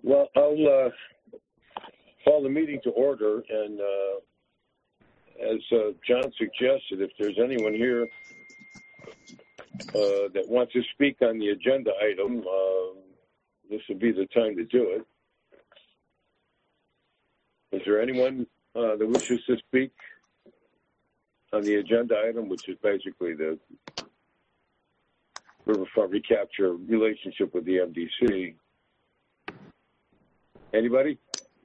Well, I'll call the meeting to order, and as John suggested, if there's anyone here that wants to speak on the agenda item, this would be the time to do it. Is there anyone that wishes to speak on the agenda item, which is basically the riverfront recapture relationship with the MDC? Anybody?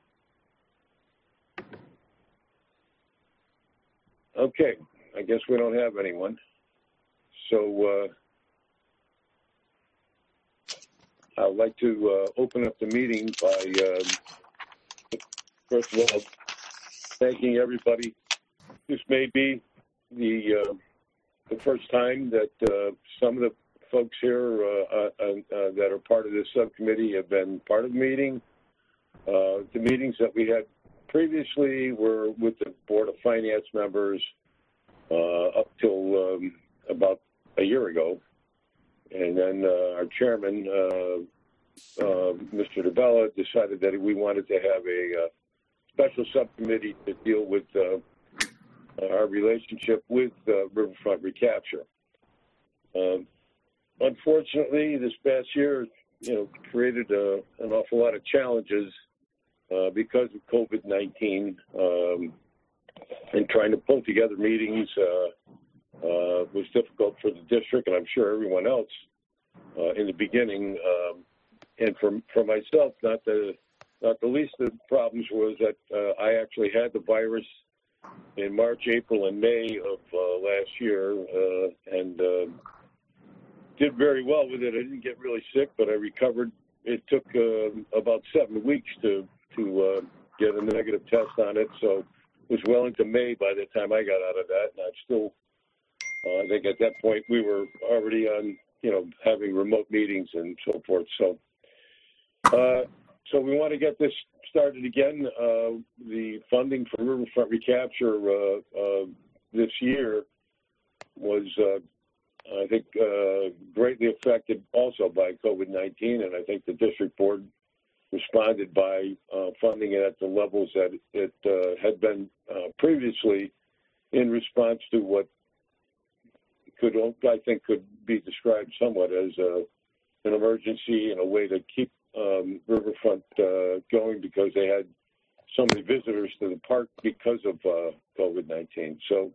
Okay, I guess we don't have anyone. So I'd like to open up the meeting by, first of all, thanking everybody. This may be the first time that some of the folks here that are part of this subcommittee have been part of the meeting. The meetings that we had previously were with the Board of Finance members up till about a year ago. And then our chairman, Mr. DeBella, decided that we wanted to have a special subcommittee to deal with our relationship with riverfront recapture. Unfortunately, this past year, created an awful lot of challenges because of COVID-19, and trying to pull together meetings was difficult for the district, and I'm sure everyone else in the beginning. And for myself, not the least of the problems was that I actually had the virus in March, April, and May of last year, and did very well with it. I didn't get really sick, but I recovered. It took about 7 weeks to get a negative test on it, so it was well into May by the time I got out of that, and I'm still, I think at that point we were already on, having remote meetings and so forth. So we want to get this started again. The funding for riverfront recapture this year was, I think, greatly affected also by COVID-19, and I think the district board responded by funding it at the levels that it had been previously in response to what could be described somewhat as an emergency and a way to keep riverfront going, because they had so many visitors to the park because of COVID-19. So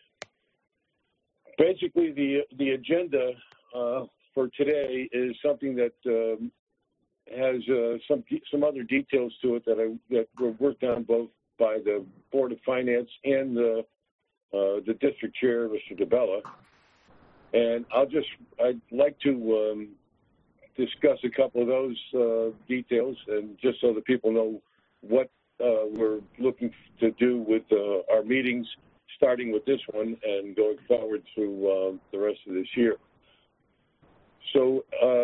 basically the agenda for today is something that has some other details to it that were worked on both by the Board of Finance and the district chair, Mr. DeBella. And I'd like to discuss a couple of those details, and just so that people know what we're looking to do with our meetings, starting with this one and going forward through the rest of this year. So,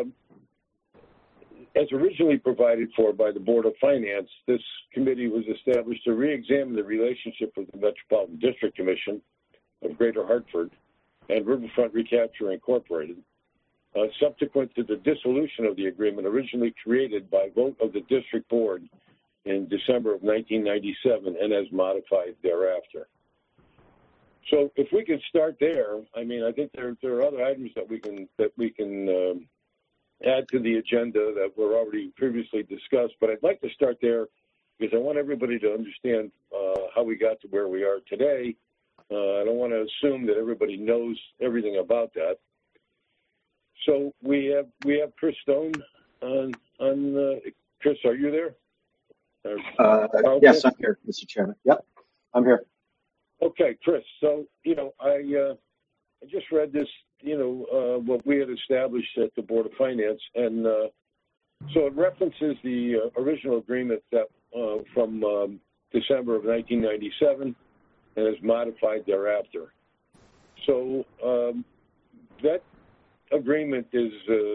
as originally provided for by the Board of Finance, this committee was established to re-examine the relationship with the Metropolitan District Commission of Greater Hartford and Riverfront Recapture Incorporated, subsequent to the dissolution of the agreement originally created by vote of the district board in December of 1997 and as modified thereafter. So if we could start there, I mean, I think there are other items that we can add to the agenda that were already previously discussed, but I'd like to start there because I want everybody to understand how we got to where we are today. I don't want to assume that everybody knows everything about that. So we have Chris Stone on Chris, are you there? Yes, I'm here, Mr. Chairman. Yep, I'm here. Okay, Chris. So, I just read this, what we had established at the Board of Finance, and so it references the original agreement that from December of 1997 and is modified thereafter. So that agreement is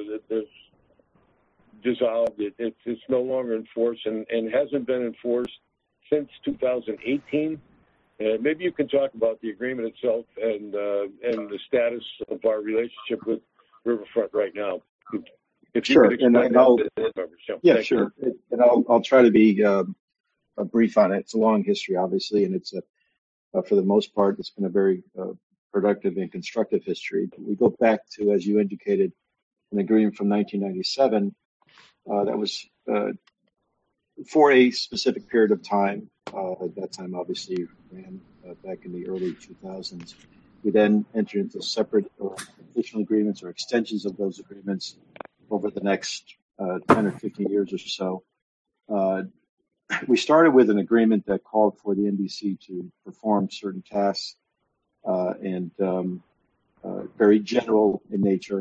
dissolved. It's no longer in force and hasn't been enforced since 2018. Maybe you can talk about the agreement itself and the status of our relationship with Riverfront right now. Sure, and I know. Yeah, sure. And I'll try to be brief on it. It's a long history, obviously, and it's for the most part, it's been a very productive and constructive history. But we go back to, as you indicated, an agreement from 1997 that was for a specific period of time. At that time, obviously, ran back in the early 2000s. We then entered into separate additional agreements or extensions of those agreements over the next 10 or 15 years or so. We started with an agreement that called for the NBC to perform certain tasks and very general in nature,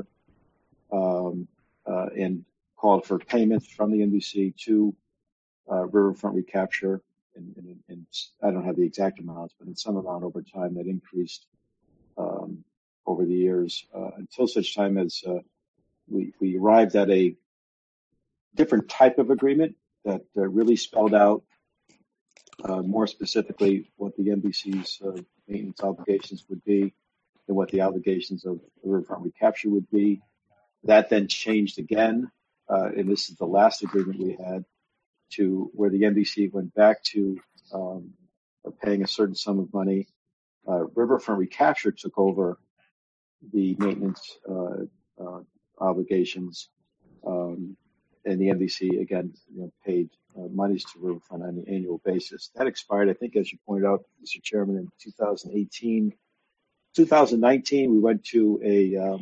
and called for payments from the NBC to Riverfront Recapture. And I don't have the exact amounts, but in some amount over time that increased over the years until such time as we arrived at a different type of agreement that really spelled out more specifically what the NBC's maintenance obligations would be and what the obligations of the Riverfront Recapture would be. That then changed again, and this is the last agreement we had, to where the NBC went back to paying a certain sum of money. Riverfront Recapture took over the maintenance obligations, and the NBC again paid monies to Riverfront on an annual basis. That expired, I think, as you pointed out, Mr. Chairman, in 2018. 2019, we went to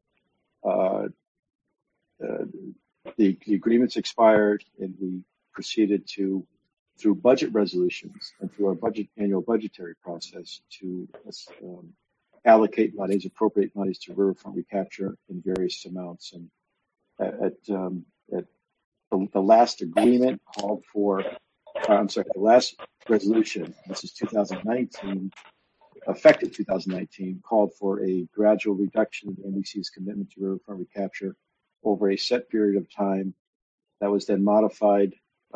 the agreements expired, and we proceeded to, through budget resolutions and through our annual budgetary process, to allocate monies, appropriate monies to Riverfront Recapture in various amounts. And at the last agreement called for, the last resolution, this is 2019, effective 2019, called for a gradual reduction in the NBC's commitment to Riverfront Recapture over a set period of time. That was then modified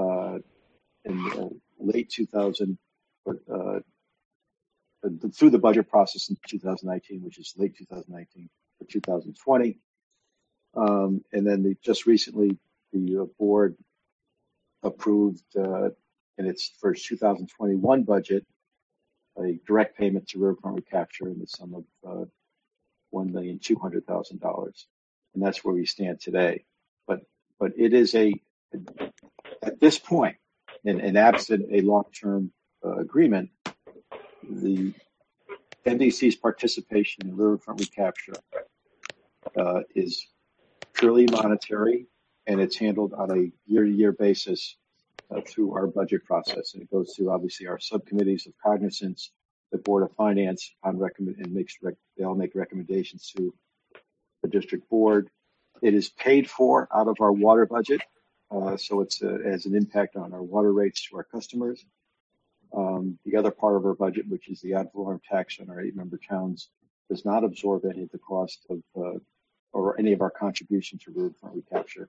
in late 2000, but through the budget process in 2019, which is late 2019 for 2020. And then just recently, the board approved in its first 2021 budget a direct payment to Riverfront Recapture in the sum of $1,200,000, and that's where we stand today. But it is at this point, and absent a long-term agreement, the NBC's participation in Riverfront Recapture is purely monetary, and it's handled on a year-to-year basis through our budget process. And it goes through, obviously, our subcommittees of cognizance, the Board of Finance, they all make recommendations to the district board. It is paid for out of our water budget, so it has an impact on our water rates to our customers. The other part of our budget, which is the ad valorem tax on our 8-member towns, does not absorb any of the cost of or any of our contribution to Riverfront Recapture,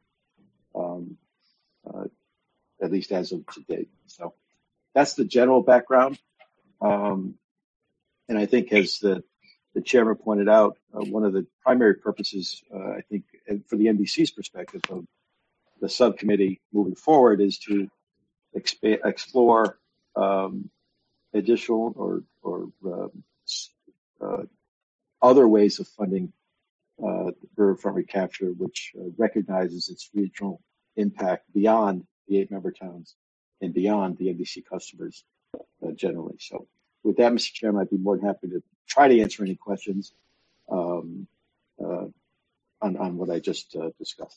at least as of today. So that's the general background. And I think, as the chairman pointed out, one of the primary purposes, I think, for the NBC's perspective of the subcommittee moving forward is to explore additional or other ways of funding Riverfront Recapture, which recognizes its regional impact beyond the 8-member towns and beyond the NBC customers generally. So with that, Mr. Chairman, I'd be more than happy to try to answer any questions on what I just discussed.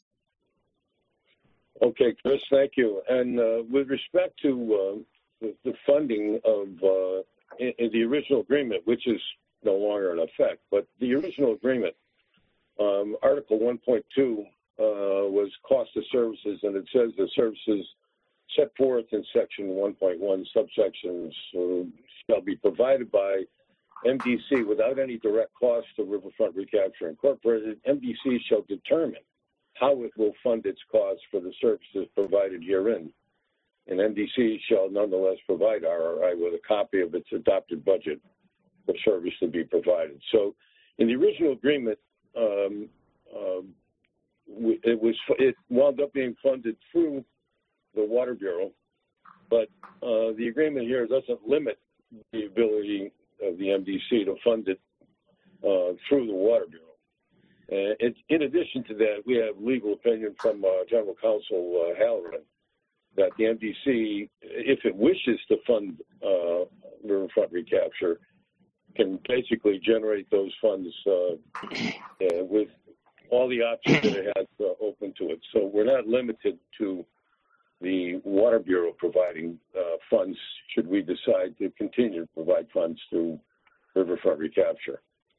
Okay, Chris, thank you. And with respect to the funding of in the original agreement, which is no longer in effect, but the original agreement, Article 1.2 was cost of services, and it says the services set forth in Section 1.1 subsections shall be provided by MDC without any direct cost to Riverfront Recapture Incorporated. MDC shall determine how it will fund its costs for the services provided herein, and MDC shall nonetheless provide RRI with a copy of its adopted budget for service to be provided. So in the original agreement, it wound up being funded through the Water Bureau, but the agreement here doesn't limit the ability of the MDC to fund it through the Water Bureau. In addition to that, we have legal opinion from General Counsel Halloran that the MDC, if it wishes to fund riverfront recapture, can basically generate those funds with all the options that it has open to it. So we're not limited to the Water Bureau providing funds should we decide to continue to provide funds through riverfront recapture.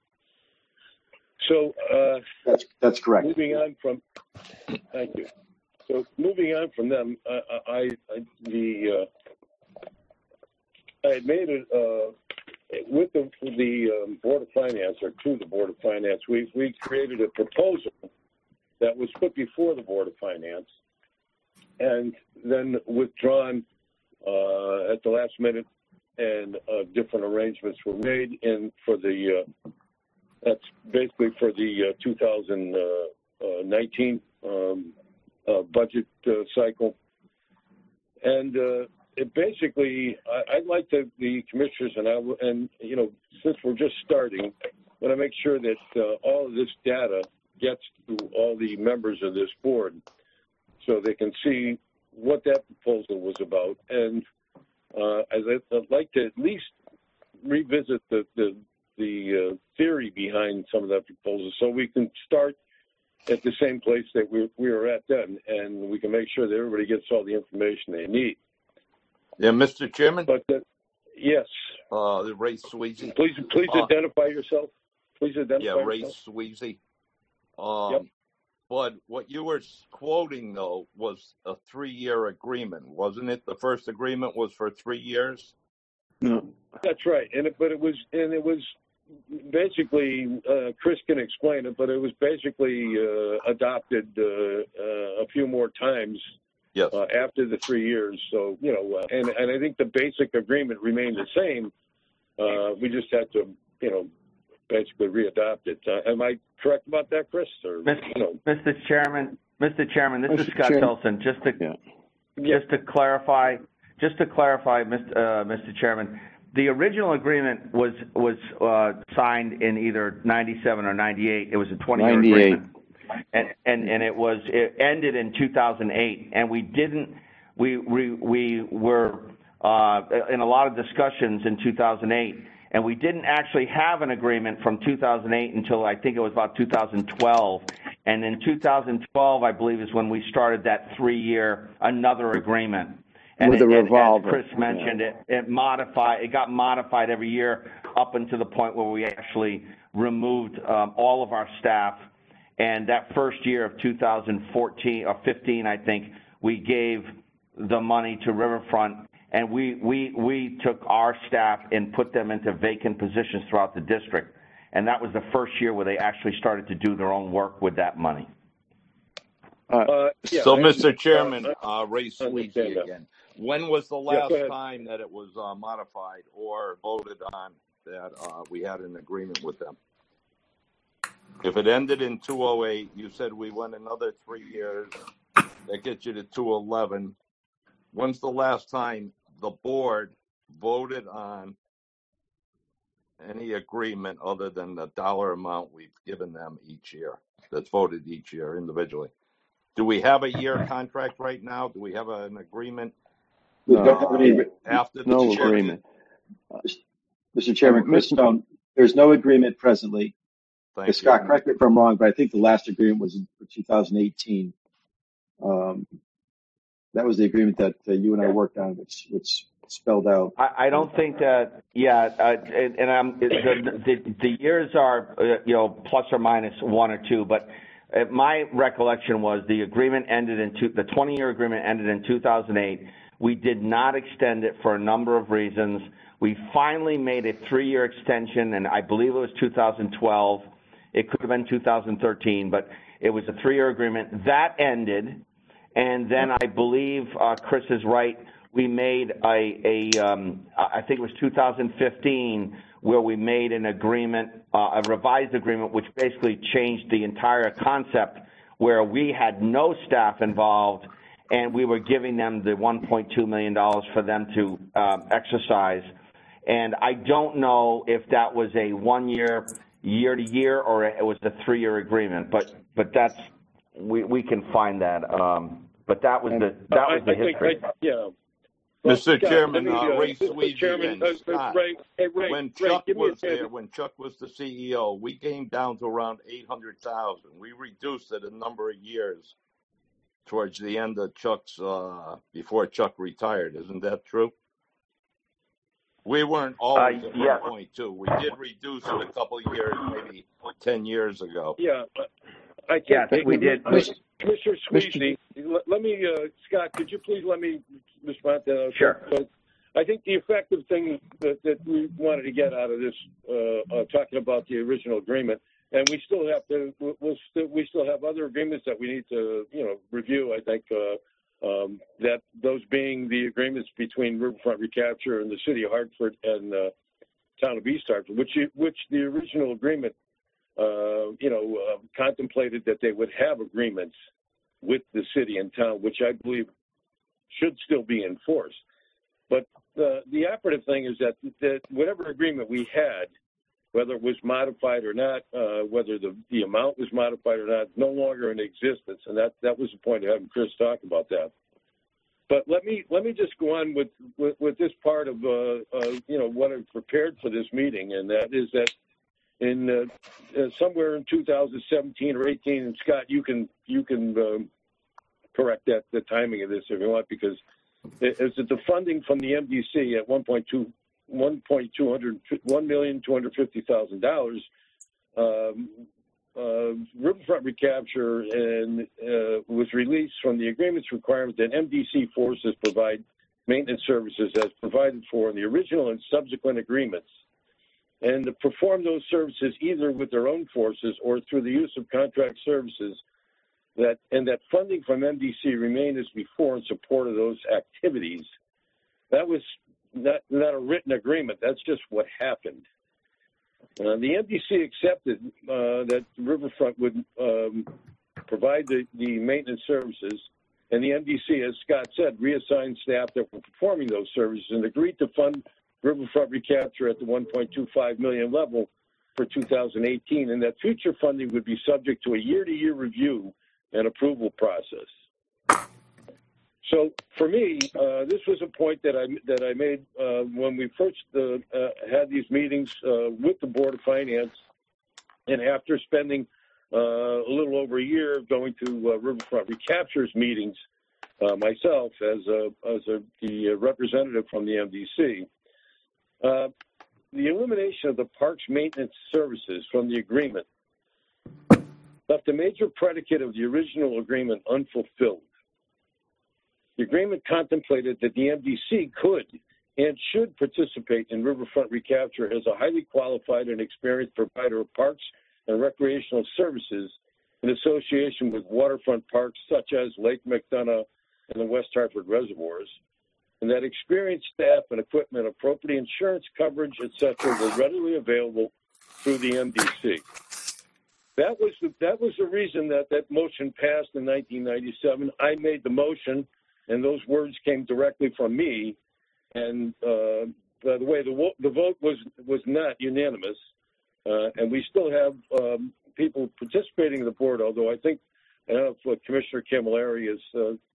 So that's correct. Moving on from, thank you. So moving on from them, I had made it with the Board of Finance, or to the Board of Finance. We created a proposal that was put before the Board of Finance, and then withdrawn at the last minute, and different arrangements were made. And for the that's basically for the 2019 budget cycle. And it basically, I'd like the commissioners and since we're just starting, I want to make sure that all of this data gets to all the members of this board so they can see what that proposal was about. And I'd like to at least revisit the theory behind some of that proposal so we can start at the same place that we were at then, and we can make sure that everybody gets all the information they need. Yeah, Mr. Chairman? But yes. Ray Sweezy. Please identify yourself. Please identify yourself. Yeah, Ray Sweezy. Yep. But what you were quoting, though, was a 3-year agreement, wasn't it? The first agreement was for 3 years? No. That's right. But it was basically, Chris can explain it, but it was basically adopted a few more times. Yes. After the 3 years. So, and I think the basic agreement remained the same. We just had to, basically readopt it. Am I correct about that, Chris? Or, Mr. Chairman, this is Scott Tolson. Just to clarify, Mr. Chairman, the original agreement was signed in either 97 or 98. It was a 20-year agreement. And it ended in 2008, and we were in a lot of discussions in 2008, and we didn't actually have an agreement from 2008 until I think it was about 2012, and in 2012 I believe is when we started that 3-year another agreement. And with the revolver, as Chris mentioned, it got modified every year up until the point where we actually removed all of our staff. And that first year of 2014 or 15, I think, we gave the money to Riverfront, and we took our staff and put them into vacant positions throughout the district. And that was the first year where they actually started to do their own work with that money. So, Mr. Chairman, Ray Sweezy again. When was the last time that it was modified or voted on that we had an agreement with them? If it ended in 2008, you said we went another 3 years. That gets you to 2011. When's the last time the board voted on any agreement other than the dollar amount we've given them each year? That's voted each year individually. Do we have a year contract right now? Do we have an agreement? After no agreement. Mr. Chairman, Chris Stone, there's no agreement presently. Scott, correct me if I'm wrong, but I think the last agreement was for 2018. That was the agreement that you and I worked on, which spelled out. I don't think that. Yeah, the years are plus or minus 1 or 2, but my recollection was the agreement ended the 20-year agreement ended in 2008. We did not extend it for a number of reasons. We finally made a 3-year extension, and I believe it was 2012. It could have been 2013, but it was a 3-year agreement. That ended, and then I believe Chris is right. We made I think it was 2015, where we made an agreement, a revised agreement, which basically changed the entire concept, where we had no staff involved, and we were giving them the $1.2 million for them to exercise. And I don't know if that was a 1 year, year to year, or it was a 3-year agreement. But that's we can find that. But that was the history. Yeah. Mr. Scott, Chairman, Ray Sweezy and Scott, when Chuck was there, when Chuck was the CEO, we came down to around 800,000. We reduced it a number of years towards the end of Chuck's, before Chuck retired. Isn't that true? We weren't always at 1.2. We did reduce it a couple of years, maybe 10 years ago. Yeah, I think we did. Commissioner Sweezy, let me, Scott, could you please let me respond to that? Sure. I think the effective thing that we wanted to get out of this, talking about the original agreement, and we still have to, we still have other agreements that we need to, review. I think that those being the agreements between Riverfront Recapture and the City of Hartford and Town of East Hartford, which the original agreement, contemplated that they would have agreements with the city and town, which I believe should still be enforced. But the operative thing is that whatever agreement we had, whether it was modified or not, whether the amount was modified or not, no longer in existence, and that was the point of having Chris talk about that. But let me just go on with this part of what I've prepared for this meeting, and that is that in somewhere in 2017 or 18, and Scott, you can correct the timing of this if you want, because it's the funding from the MDC at $1,250,000. Riverfront Recapture was released from the agreement's requirement that MDC forces provide maintenance services as provided for in the original and subsequent agreements, and to perform those services either with their own forces or through the use of contract services, and that funding from MDC remained as before in support of those activities. That was not a written agreement. That's just what happened. The MDC accepted that Riverfront would provide the maintenance services, and the MDC, as Scott said, reassigned staff that were performing those services and agreed to fund Riverfront Recapture at the $1.25 million level for 2018, and that future funding would be subject to a year-to-year review and approval process. So for me, this was a point that I made when we first had these meetings with the Board of Finance, and after spending a little over a year going to Riverfront Recapture's meetings myself as the representative from the MDC. The elimination of the parks maintenance services from the agreement left a major predicate of the original agreement unfulfilled. The agreement contemplated that the MDC could and should participate in Riverfront Recapture as a highly qualified and experienced provider of parks and recreational services in association with waterfront parks such as Lake McDonough and the West Hartford reservoirs, and that experienced staff and equipment, appropriate insurance coverage, etc., were readily available through the MDC. That was the reason that motion passed in 1997. I made the motion, and those words came directly from me. And by the way, the vote was not unanimous, and we still have people participating in the board. Although I don't know if Commissioner Camilleri is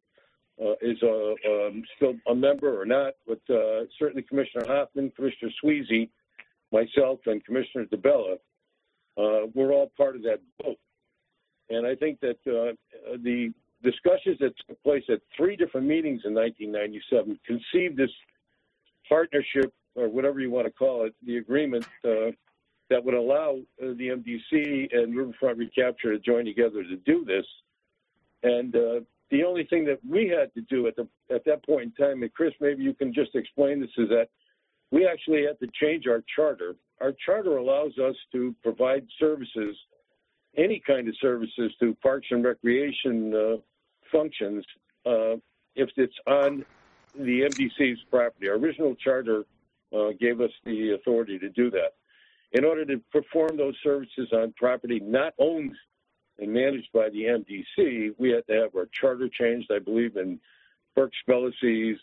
still a member or not, but certainly Commissioner Hoffman, Commissioner Sweezy, myself, and Commissioner DeBella, we're all part of that vote. And I think that the discussions that took place at 3 different meetings in 1997 conceived this partnership, or whatever you want to call it, the agreement that would allow the MDC and Riverfront Recapture to join together to do this. And the only thing that we had to do at that point in time, and Chris, maybe you can just explain this, is that we actually had to change our charter. Our charter allows us to provide services, any kind of services, to parks and recreation functions if it's on the MDC's property. Our original charter gave us the authority to do that. In order to perform those services on property not owned and managed by the MDC, we had to have our charter changed, I believe, and Burke Spellacy's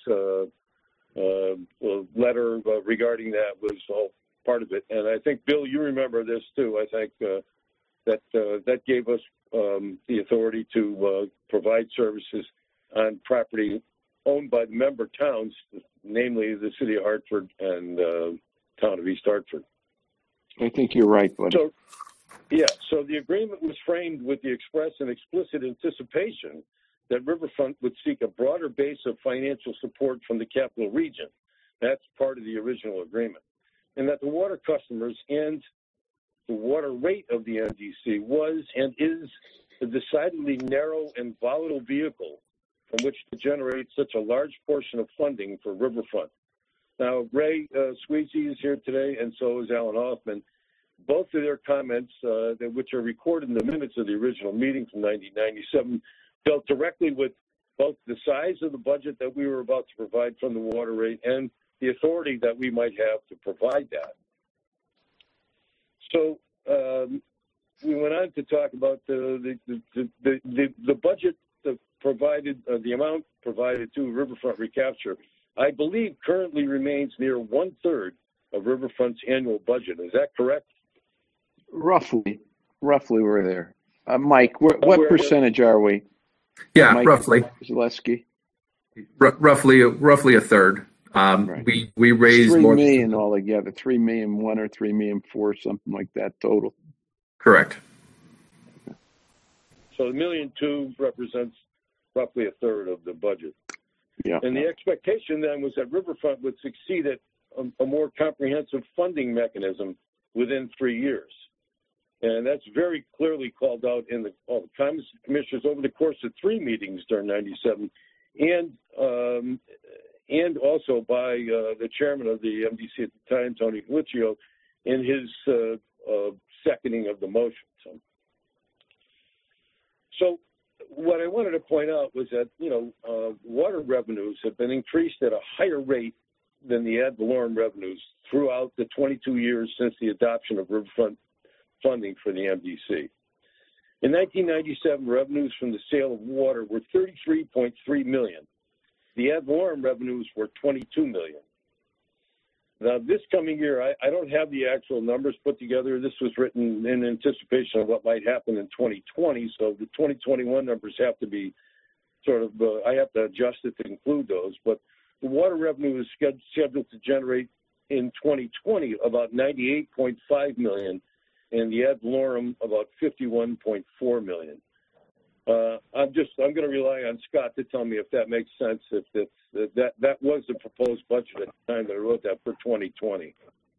letter regarding that was all part of it. And I think, Bill, you remember this too. I think that gave us the authority to provide services on property owned by the member towns, namely the city of Hartford and town of East Hartford. I think you're right, buddy. So the agreement was framed with the express and explicit anticipation that Riverfront would seek a broader base of financial support from the capital region. That's part of the original agreement. And that the water customers and the water rate of the MDC was and is a decidedly narrow and volatile vehicle from which to generate such a large portion of funding for Riverfront. Now, Ray Sweezy is here today, and so is Alan Hoffman. Both of their comments, which are recorded in the minutes of the original meeting from 1997, dealt directly with both the size of the budget that we were about to provide from the water rate and the authority that we might have to provide that. So we went on to talk about the budget that provided, the amount provided to Riverfront Recapture, I believe currently remains near 1/3 of Riverfront's annual budget. Is that correct? Roughly we're there. Mike, what percentage are we? Yeah, Mike roughly. Zaleski? Roughly a third. Right. We raised $3 more million altogether, $3.1 million or $3.4 million, something like that total. Correct. So the $1.2 million represents roughly a third of the budget. Yeah. And the expectation then was that Riverfront would succeed at a more comprehensive funding mechanism within 3 years. And that's very clearly called out in all the comments of commissioners over the course of 3 meetings during 97, and also by the chairman of the MDC at the time, Tony Galicchio, in his seconding of the motion. So what I wanted to point out was that, water revenues have been increased at a higher rate than the ad valorem revenues throughout the 22 years since the adoption of Riverfront funding for the MDC. In 1997, revenues from the sale of water were $33.3 million. The ad valorem revenues were $22 million. Now, this coming year, I don't have the actual numbers put together. This was written in anticipation of what might happen in 2020, so the 2021 numbers have to be sort of, I have to adjust it to include those, but the water revenue is scheduled to generate in 2020 about $98.5 million, and the ad valorem about $51.4 million. I'm going to rely on Scott to tell me if that makes sense. If that was the proposed budget at the time that I wrote that for 2020.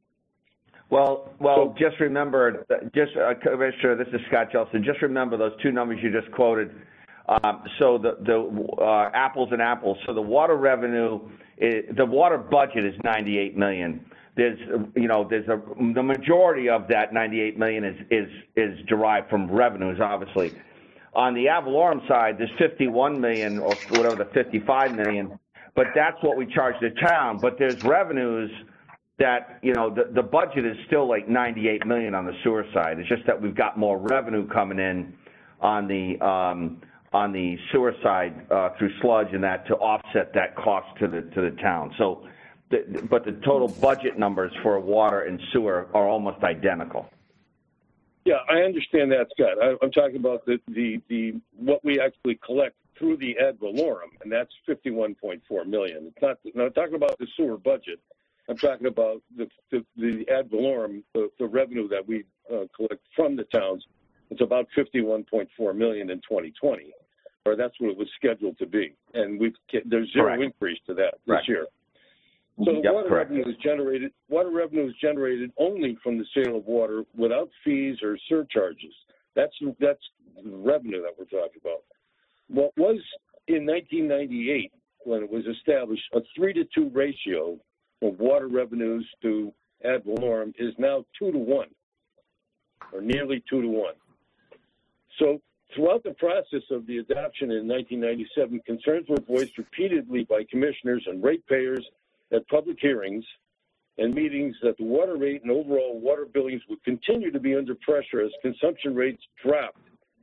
Well, just remember, Commissioner, this is Scott Jelson. Just remember those two numbers you just quoted. So the apples and apples. So the water revenue, the water budget is $98 million. The majority of that $98 million is derived from revenues, obviously. On the ad valorem side, there's $51 million or whatever, the $55 million, but that's what we charge the town. But there's revenues that, the budget is still like $98 million on the sewer side. It's just that we've got more revenue coming in on the sewer side through sludge and that to offset that cost to the town. So, but the total budget numbers for water and sewer are almost identical. Yeah, I understand that, Scott. I'm talking about the what we actually collect through the ad valorem, and that's $51.4 million. It's not talking about the sewer budget. I'm talking about the ad valorem, the revenue that we collect from the towns. It's about $51.4 million in 2020, or that's what it was scheduled to be, and there's zero Correct. increase to that this year. So the water revenue is generated only from the sale of water without fees or surcharges. That's the revenue that we're talking about. What was in 1998, when it was established, a 3-to-2 ratio of water revenues to ad valorem is now 2-to-1, or nearly 2-to-1. So throughout the process of the adoption in 1997, concerns were voiced repeatedly by commissioners and ratepayers at public hearings and meetings that the water rate and overall water billings would continue to be under pressure as consumption rates dropped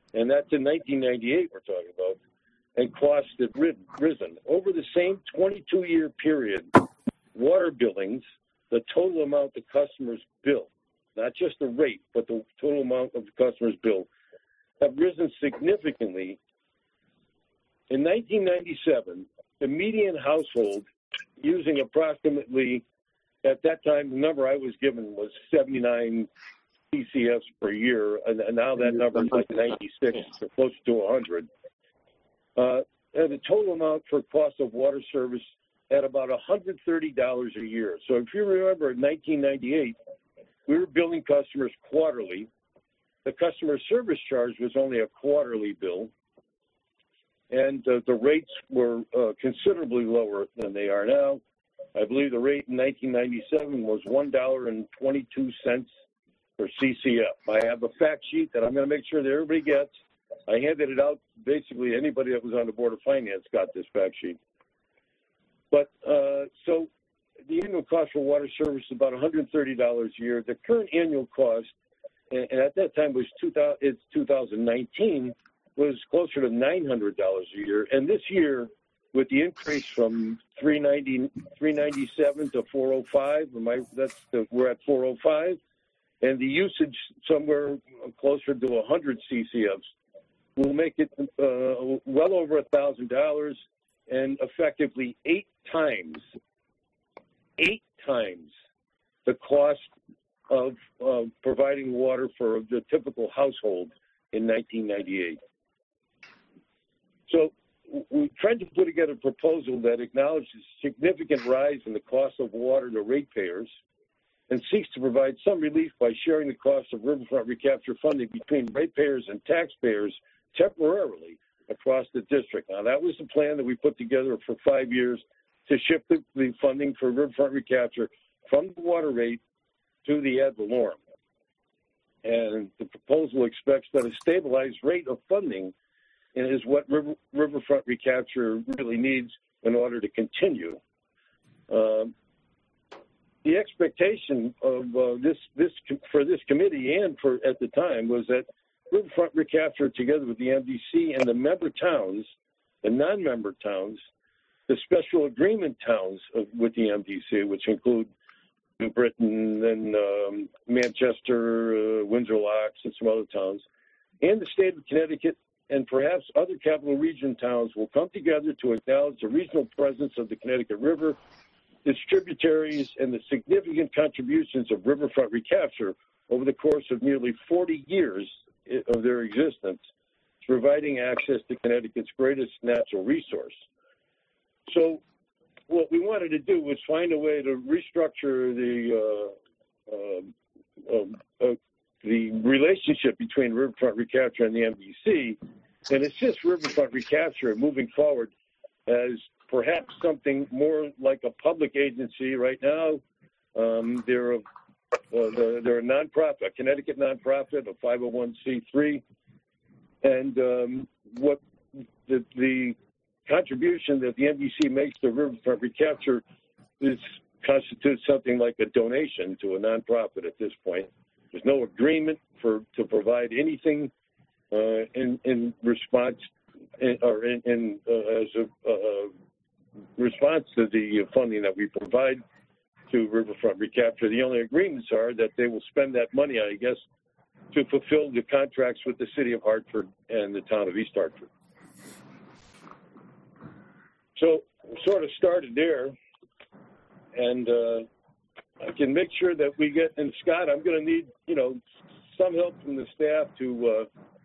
and that's in 1998 we're talking about, and costs have risen. Over the same 22-year period, water billings, the total amount the customers bill, not just the rate, but the total amount of the customers bill, have risen significantly. In 1997, the median household using approximately, at that time, the number I was given was 79 CCFs per year, and now that number is like 96, or close to 100. And the total amount for cost of water service at about $130 a year. So if you remember, in 1998, we were billing customers quarterly. The customer service charge was only a quarterly bill, and the rates were considerably lower than they are now. I believe the rate in 1997 was $1.22 per CCF. I have a fact sheet that I'm going to make sure that everybody gets. I handed it out. Basically, anybody that was on the Board of Finance got this fact sheet. But so the annual cost for water service is about $130 a year. The current annual cost, and at that time it's 2019, was closer to $900 a year. And this year, with the increase from $397 to $405, we're at $405, and the usage somewhere closer to 100 CCFs will make it well over $1,000, and effectively 8 times the cost of providing water for the typical household in 1998. So we tried to put together a proposal that acknowledges the significant rise in the cost of water to ratepayers and seeks to provide some relief by sharing the cost of riverfront recapture funding between ratepayers and taxpayers temporarily across the district. Now, that was the plan that we put together for 5 years to shift the funding for riverfront recapture from the water rate to the ad valorem. And the proposal expects that a stabilized rate of funding is what riverfront recapture really needs in order to continue. The expectation of for this committee and for at the time was that riverfront recapture, together with the MDC and the member towns, the non-member towns, the special agreement towns with the MDC, which include New Britain and Manchester, Windsor Locks, and some other towns, and the state of Connecticut, and perhaps other capital region towns will come together to acknowledge the regional presence of the Connecticut River, its tributaries, and the significant contributions of riverfront recapture over the course of nearly 40 years of their existence, providing access to Connecticut's greatest natural resource. So what we wanted to do was find a way to restructure the relationship between riverfront recapture and the MDC, and assist riverfront recapture moving forward as perhaps something more like a public agency. Right now, they're a nonprofit, a Connecticut nonprofit, a 501c3, and what the contribution that the MDC makes to riverfront recapture constitutes something like a donation to a nonprofit at this point. There's no agreement to provide anything in response or as a response to the funding that we provide to riverfront recapture. The only agreements are that they will spend that money, I guess, to fulfill the contracts with the city of Hartford and the town of East Hartford. So we sort of started there, and I can make sure that we get, and Scott, I'm going to need, some help from the staff to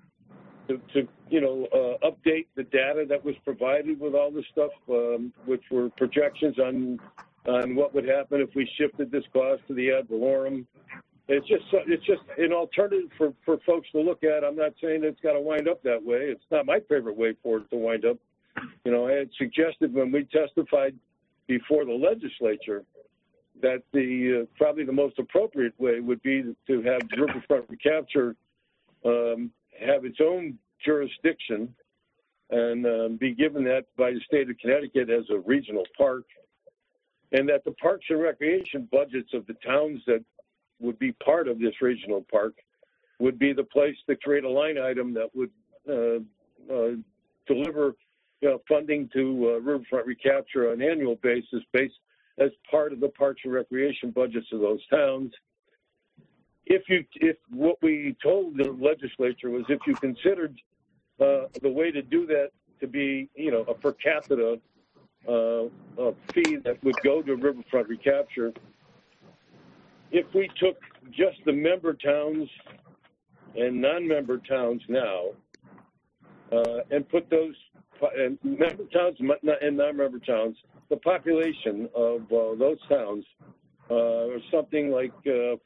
update the data that was provided with all this stuff, which were projections on what would happen if we shifted this cost to the ad valorem. It's just an alternative for folks to look at. I'm not saying it's got to wind up that way. It's not my favorite way for it to wind up. I had suggested when we testified before the legislature that probably the most appropriate way would be to have riverfront recapture have its own jurisdiction and be given that by the state of Connecticut as a regional park, and that the parks and recreation budgets of the towns that would be part of this regional park would be the place to create a line item that would deliver funding to riverfront recapture on an annual basis based as part of the parks and recreation budgets of those towns. If what we told the legislature was if you considered the way to do that to be, a per capita fee that would go to riverfront recapture, if we took just the member towns and non-member towns now and put those member towns and non-member towns, the population of those towns are something like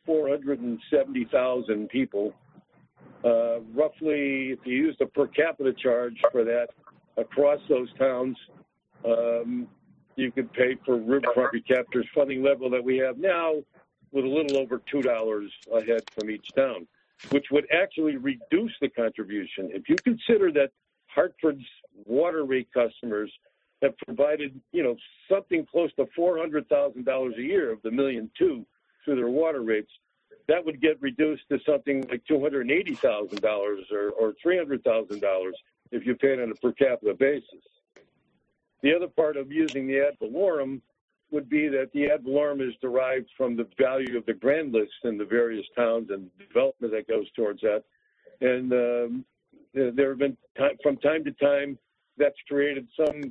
470,000 people. Roughly, if you use the per capita charge for that across those towns, you could pay for riverfront recapture's funding level that we have now with a little over $2 a head from each town, which would actually reduce the contribution. If you consider that Hartford's water rate customers have provided, something close to $400,000 a year of the $1.2 million through their water rates, that would get reduced to something like $280,000 or $300,000 if you pay it on a per capita basis. The other part of using the ad valorem would be that the ad valorem is derived from the value of the grand list in the various towns and development that goes towards that. And there have been, from time to time, that's created some,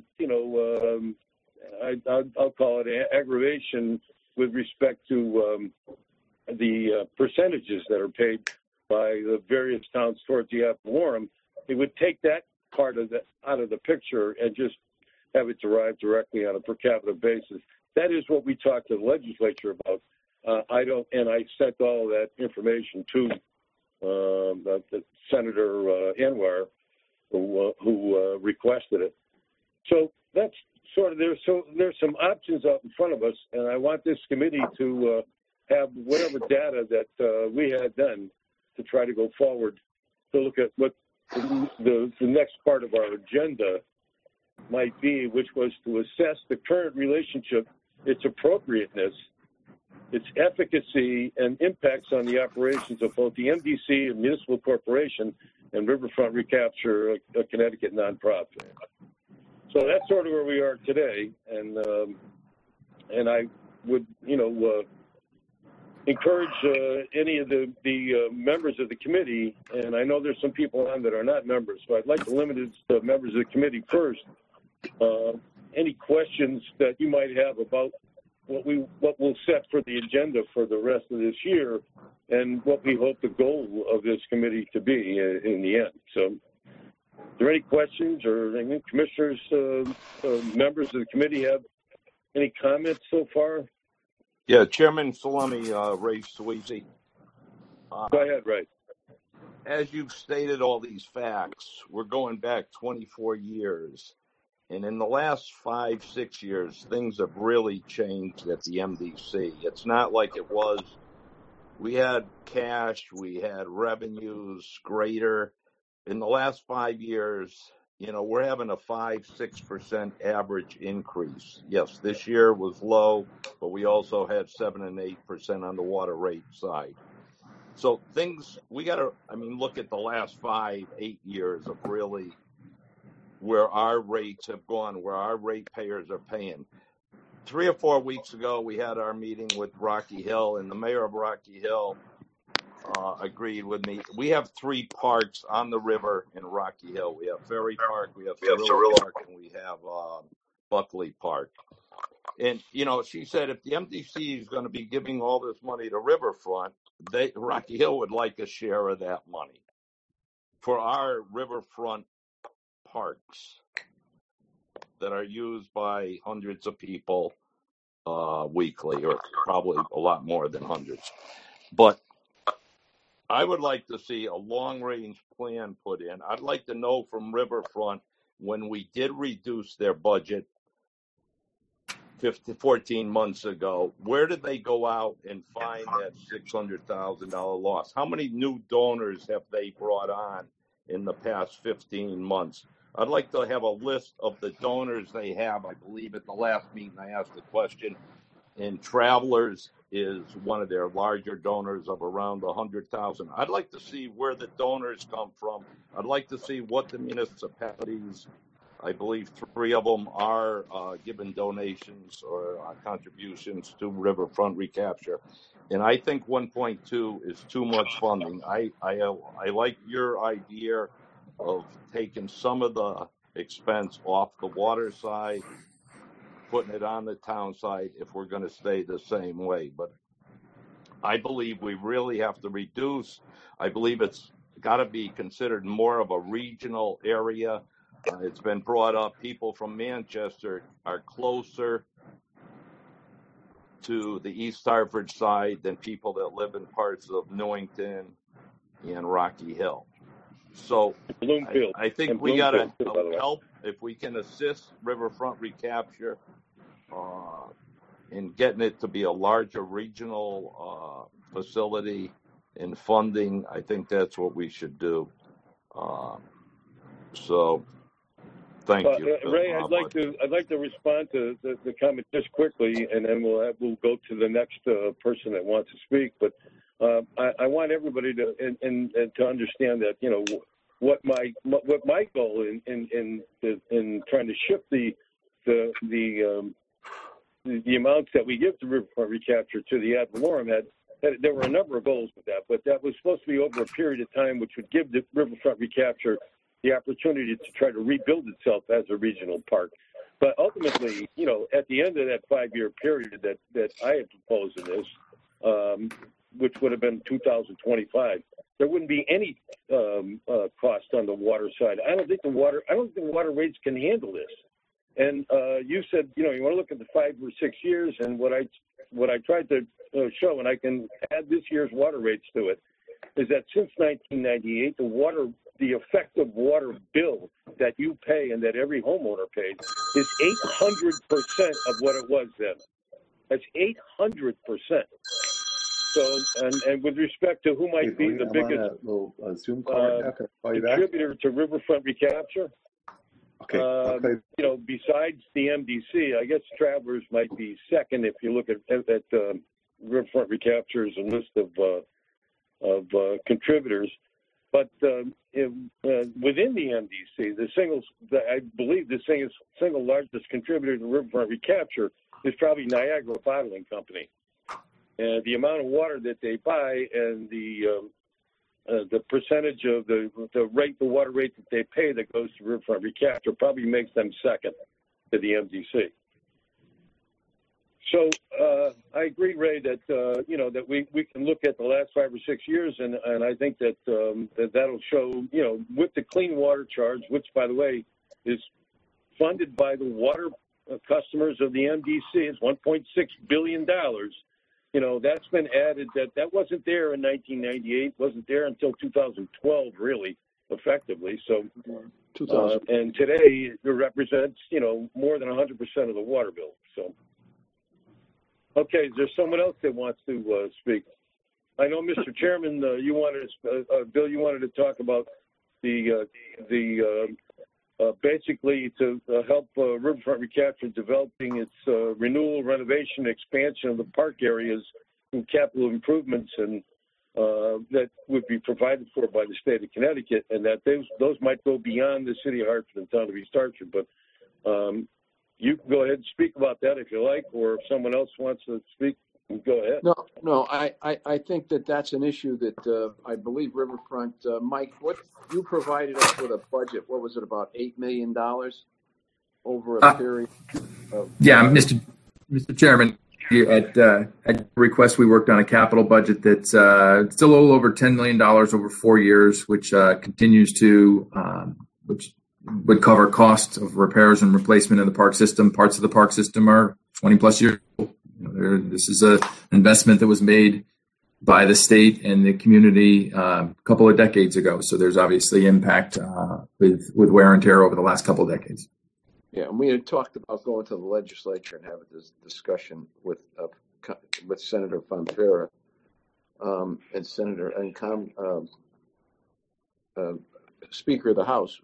I'll call it aggravation with respect to the percentages that are paid by the various towns towards the ad valorem. It would take that part of out of the picture and just have it derived directly on a per capita basis. That is what we talked to the legislature about. And I sent all that information to the Senator Anwar, who requested it. So that's sort of there's some options out in front of us, and I want this committee to have whatever data that we had done to try to go forward to look at what the next part of our agenda might be, which was to assess the current relationship, its appropriateness, its efficacy, and impacts on the operations of both the MDC, a municipal corporation, and Riverfront Recapture, a Connecticut nonprofit. So that's sort of where we are today, and I would, encourage any of the members of the committee, and I know there's some people on that are not members, so I'd like to limit it to members of the committee first. Any questions that you might have about what we'll set for the agenda for the rest of this year and what we hope the goal of this committee to be in the end. So are there any questions or any commissioners, members of the committee have any comments so far? Yeah, Chairman Salemi, Ray Sweezy. Go ahead, Ray. As you've stated all these facts, we're going back 24 years. And in the last 5-6 years, things have really changed at the MDC. It's not like it was. We had cash, we had revenues greater. In the last 5 years, we're having a 5-6% average increase. Yes, this year was low, but we also had 7 and 8% on the water rate side. So we got to, look at the last 5-8 years of really where our rates have gone, where our ratepayers are paying. 3 or 4 weeks ago, we had our meeting with Rocky Hill, and the mayor of Rocky Hill agreed with me. We have 3 parks on the river in Rocky Hill. We have Ferry Park, we have Cirillo Park, and we have Buckley Park. And, she said if the MDC is going to be giving all this money to Riverfront, Rocky Hill would like a share of that money for our riverfront parks that are used by hundreds of people weekly, or probably a lot more than hundreds. But I would like to see a long-range plan put in. I'd like to know from Riverfront, when we did reduce their budget 14 months ago, where did they go out and find that $600,000 loss? How many new donors have they brought on in the past 15 months? I'd like to have a list of the donors they have. I believe at the last meeting I asked the question, and Travelers is one of their larger donors of around 100,000. I'd like to see where the donors come from. I'd like to see what the municipalities, I believe 3 of them are giving donations or contributions to Riverfront Recapture. And I think 1.2 is too much funding. I like your idea of taking some of the expense off the water side, putting it on the town side if we're going to stay the same way. But I believe we really have to reduce. I believe it's got to be considered more of a regional area. It's been brought up, people from Manchester are closer to the East Hartford side than people that live in parts of Newington and Rocky Hill. So I think we got to help if we can assist Riverfront Recapture in getting it to be a larger regional facility in funding. I think that's what we should do. So thank you, Ray. I'd like to respond to the comment just quickly, and then we'll go to the next person that wants to speak. But I want everybody to to understand that what my goal in trying to shift the amounts that we give to Riverfront Recapture to the ad valorem there were a number of goals with that, but that was supposed to be over a period of time, which would give the Riverfront Recapture the opportunity to try to rebuild itself as a regional park. But ultimately, at the end of that 5-year period that I had proposed in this, which would have been 2025, there wouldn't be any cost on the water side. I don't think the water rates can handle this. And you said, you want to look at the 5 or 6 years, and what I tried to show, and I can add this year's water rates to it, is that since 1998, the effective water bill that you pay and that every homeowner pays is 800% of what it was then. That's 800%. So, and with respect to who might be the biggest Zoom call contributor to Riverfront Recapture, okay. Besides the MDC, I guess Travelers might be second if you look at Riverfront Recapture's a list of contributors. But within the MDC, I believe the single largest contributor to Riverfront Recapture is probably Niagara Bottling Company. And the amount of water that they buy and the percentage of the water rate that they pay that goes to Riverfront Recapture probably makes them second to the MDC. So I agree, Ray, that that we can look at the last 5 or 6 years, and I think that that'll show, with the clean water charge, which, by the way, is funded by the water customers of the MDC, it's $1.6 billion. That's been added. That wasn't there in 1998. Wasn't there until 2012, really, effectively. So, and today it represents, more than 100% of the water bill. So. Okay, is there someone else that wants to speak? I know, Mr. Chairman, Bill, you wanted to talk about basically to help Riverfront Recapture developing its renewal, renovation, expansion of the park areas through capital improvements, and that would be provided for by the state of Connecticut, and that those might go beyond the city of Hartford and town of East Hartford. But you can go ahead and speak about that if you like, or if someone else wants to speak, go ahead. No, I think that's an issue that I believe Riverfront, Mike, what you provided us with a budget, what was it, about $8 million over a period of... Yeah, Mr. Chairman, at request, we worked on a capital budget that's still a little over $10 million over 4 years, which continues to, which would cover costs of repairs and replacement of the park system. Parts of the park system are 20 plus years old. This is an investment that was made by the state and the community a couple of decades ago. So there's obviously impact with wear and tear over the last couple of decades. Yeah, and we had talked about going to the legislature and having this discussion with Senator Fonfara and Senator and Speaker of the House,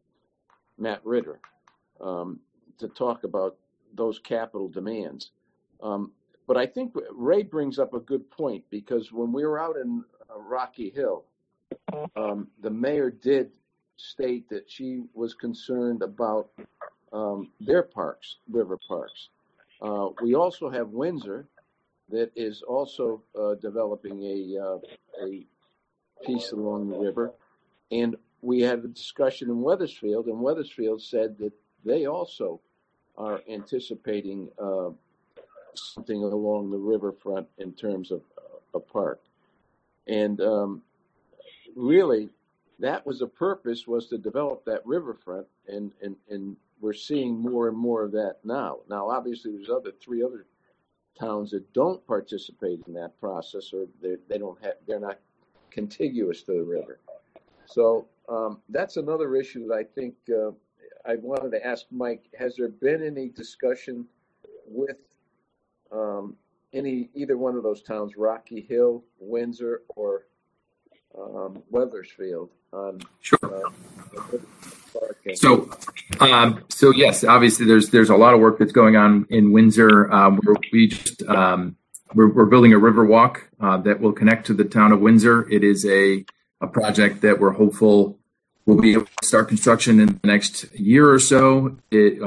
Matt Ritter, to talk about those capital demands. But I think Ray brings up a good point, because when we were out in Rocky Hill, the mayor did state that she was concerned about their parks, river parks. We also have Windsor that is also developing a piece along the river. And we had a discussion in Wethersfield, and Wethersfield said that they also are anticipating something along the riverfront in terms of a park. And really, that was the purpose, was to develop that riverfront, and we're seeing more and more of that now. Now, obviously, there's three other towns that don't participate in that process, or they're not contiguous to the river. So that's another issue that I think I wanted to ask Mike. Has there been any discussion with either one of those towns, Rocky Hill, Windsor, or Wethersfield? Sure. So yes, obviously there's a lot of work that's going on in Windsor. We're building a river walk that will connect to the town of Windsor. It is a project that we're hopeful will be able to start construction in the next year or so.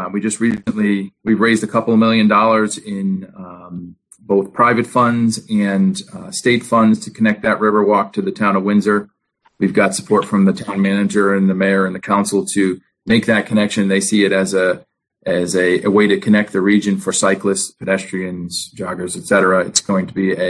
We raised a couple of $1 million in both private funds and state funds to connect that river walk to the town of Windsor. We've got support from the town manager and the mayor and the council to make that connection. They see it as a way to connect the region for cyclists, pedestrians, joggers, et cetera. It's going to be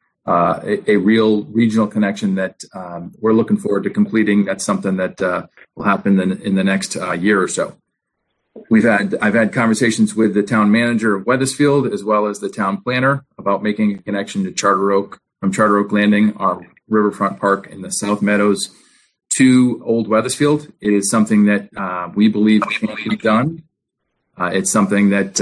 a real regional connection that we're looking forward to completing. That's something that will happen in the next year or so. I've had conversations with the town manager of Wethersfield as well as the town planner about making a connection to Charter Oak, from Charter Oak Landing, our riverfront park in the South Meadows, to Old Wethersfield. It is something that we believe can be done. It's something that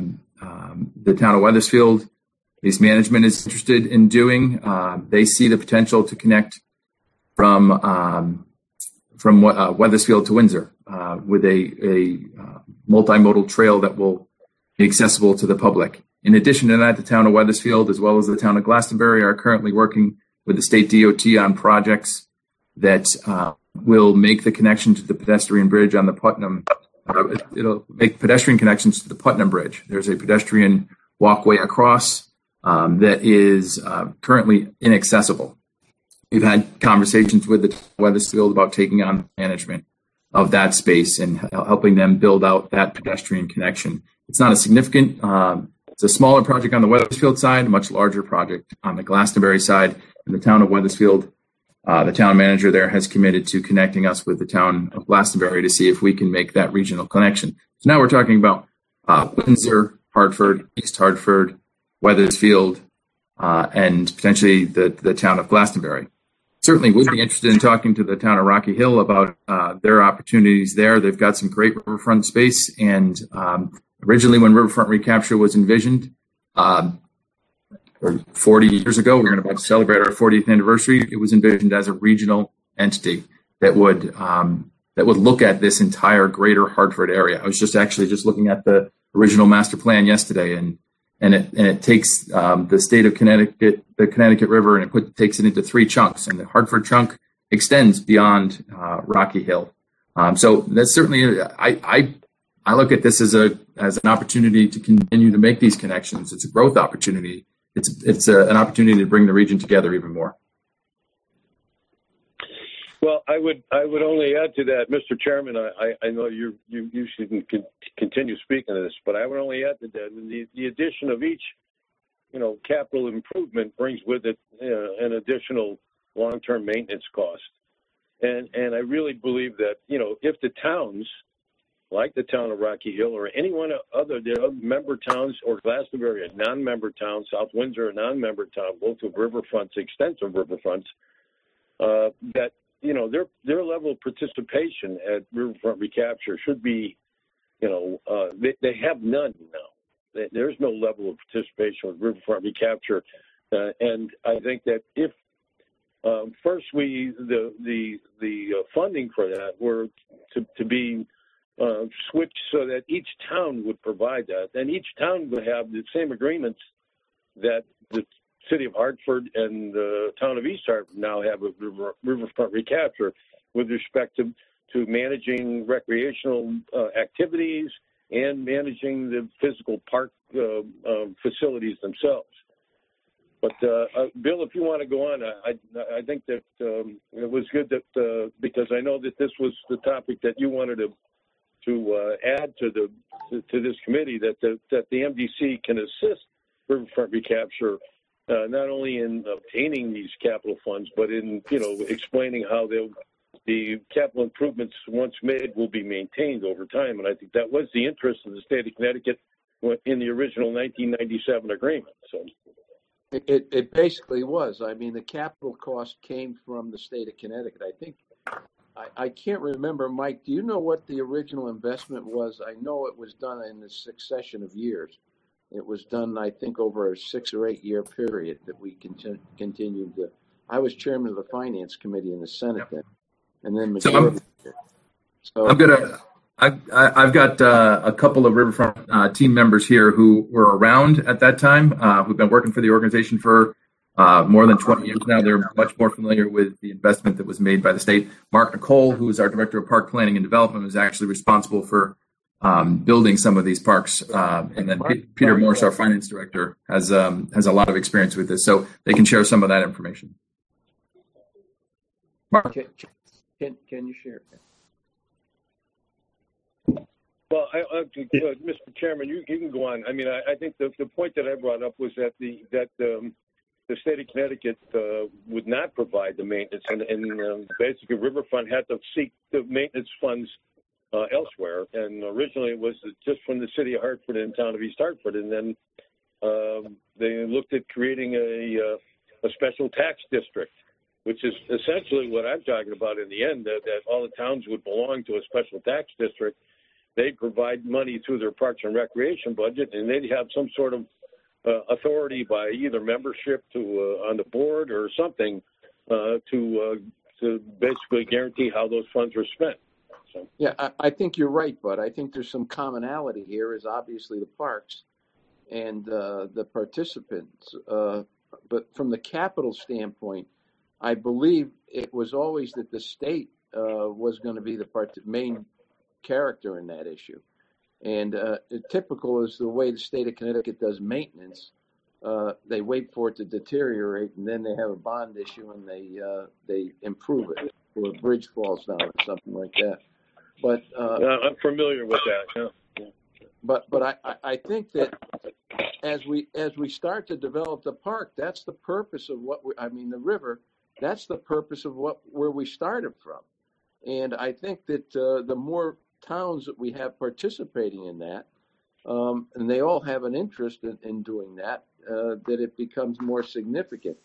the town of Wethersfield, Waste Management, is interested in doing. They see the potential to connect from Wethersfield to Windsor with a multimodal trail that will be accessible to the public. In addition to that, the town of Wethersfield, as well as the town of Glastonbury, are currently working with the state DOT on projects that will make the connection to the pedestrian bridge on the Putnam. It'll make pedestrian connections to the Putnam Bridge. There's a pedestrian walkway across that is currently inaccessible. We've had conversations with the Wethersfield about taking on management of that space and helping them build out that pedestrian connection. It's not a significant, it's a smaller project on the Wethersfield side, a much larger project on the Glastonbury side. In the town of Wethersfield, the town manager there has committed to connecting us with the town of Glastonbury to see if we can make that regional connection. So now we're talking about Windsor, Hartford, East Hartford, Wethersfield, and potentially the town of Glastonbury. Certainly would be interested in talking to the town of Rocky Hill about their opportunities there. They've got some great riverfront space, and originally when riverfront recapture was envisioned, 40 years ago, we're about to celebrate our 40th anniversary. It was envisioned as a regional entity that would look at this entire greater Hartford area. I was just looking at the original master plan yesterday, and it takes the state of Connecticut, the Connecticut River, and takes it into three chunks, and the Hartford chunk extends beyond Rocky Hill. So that's certainly I look at this as an opportunity to continue to make these connections. It's a growth opportunity. It's an opportunity to bring the region together even more. Well, I would only add to that, Mr. Chairman. I know you should continue speaking to this, but I would only add to that the addition of each, capital improvement brings with it an additional long-term maintenance cost, and I really believe that if the towns, like the town of Rocky Hill or any one other member towns, or Glastonbury, a non-member town, South Windsor, a non-member town, both with riverfronts, extensive riverfronts, that their level of participation at riverfront recapture should be, they have none now. There's no level of participation with riverfront recapture, and I think that if first the funding for that were to be switch so that each town would provide that, and each town would have the same agreements that the city of Hartford and the town of East Hartford now have with Riverfront Recapture with respect to managing recreational activities and managing the physical park facilities themselves. But Bill, if you want to go on, I think that it was good that because I know that this was the topic that you wanted to add to this committee, that the MDC can assist Riverfront Recapture not only in obtaining these capital funds, but in explaining how the capital improvements once made will be maintained over time. And I think that was the interest of the state of Connecticut in the original 1997 agreement. So it basically was. I mean, the capital cost came from the state of Connecticut. I think I can't remember, Mike. Do you know what the original investment was? I know it was done in a succession of years. It was done, I think, over a 6 or 8 year period that we continued to. I was chairman of the finance committee in the Senate then, and then majority. So I've got a couple of Riverfront team members here who were around at that time, who've been working for the organization for more than 20 years now. They're much more familiar with the investment that was made by the state. Mark Nicole, who is our director of park planning and development, was actually responsible for building some of these parks. And then Peter Morse, our finance director, has a lot of experience with this, so they can share some of that information. Mark. Can you share? Well, Mr. Chairman, you can go on. I mean, I think the point that I brought up was that the state of Connecticut would not provide the maintenance, and basically Riverfront had to seek the maintenance funds elsewhere. And originally it was just from the city of Hartford and town of East Hartford, and then they looked at creating a special tax district, which is essentially what I'm talking about in the end, that all the towns would belong to a special tax district. They'd provide money through their Parks and Recreation budget, and they'd have some sort of authority by either membership on the board or something to basically guarantee how those funds were spent. So. Yeah, I think you're right, Bud. I think there's some commonality here is obviously the parks and the participants. But from the capital standpoint, I believe it was always that the state was going to be the main character in that issue. And typical is the way the state of Connecticut does maintenance. They wait for it to deteriorate, and then they have a bond issue, and they improve it, or a bridge falls down or something like that. But I'm familiar with that. Yeah. But I think that as we start to develop the park, that's the purpose of the river. That's the purpose of where we started from. And I think that the more towns that we have participating in that, and they all have an interest in doing that, that it becomes more significant.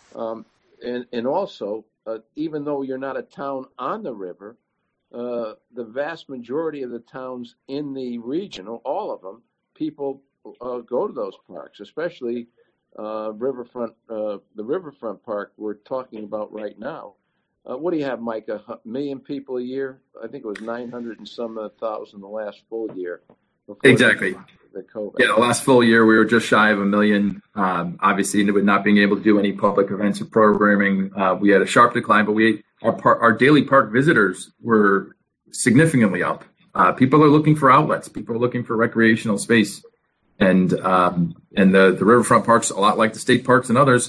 And also, even though you're not a town on the river, the vast majority of the towns in the region, all of them, people go to those parks, especially Riverfront, the Riverfront Park we're talking about right now. What do you have, Mike? 1 million people a year? I think it was 900 and some thousand the last full year. Exactly. The COVID. Yeah, the last full year we were just shy of 1 million. Obviously, with not being able to do any public events or programming, we had a sharp decline. But our daily park visitors were significantly up. People are looking for outlets. People are looking for recreational space, and the riverfront parks, a lot like the state parks and others,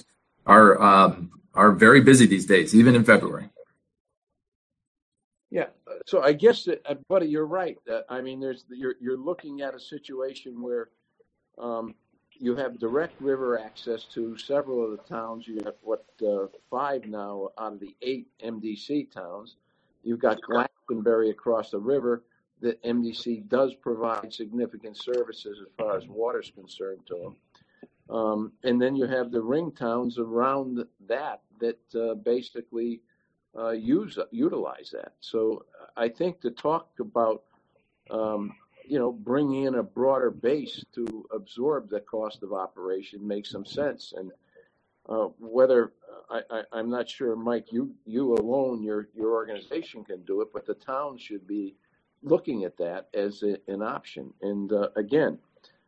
are very busy these days, even in February. Yeah, so I guess that, buddy, you're right. I mean, you're looking at a situation where you have direct river access to several of the towns. You have 5 now out of the 8 MDC towns. You've got Glastonbury across the river that MDC does provide significant services as far as water is concerned to them. And then you have the ring towns around that basically utilize that. So I think to talk about, bringing in a broader base to absorb the cost of operation makes some sense. And whether I'm not sure, Mike, you alone, your organization can do it, but the town should be, looking at that as an option. And again,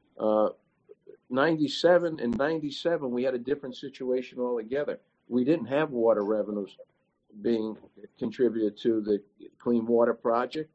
97 and 97, we had a different situation altogether. We didn't have water revenues being contributed to the Clean Water Project.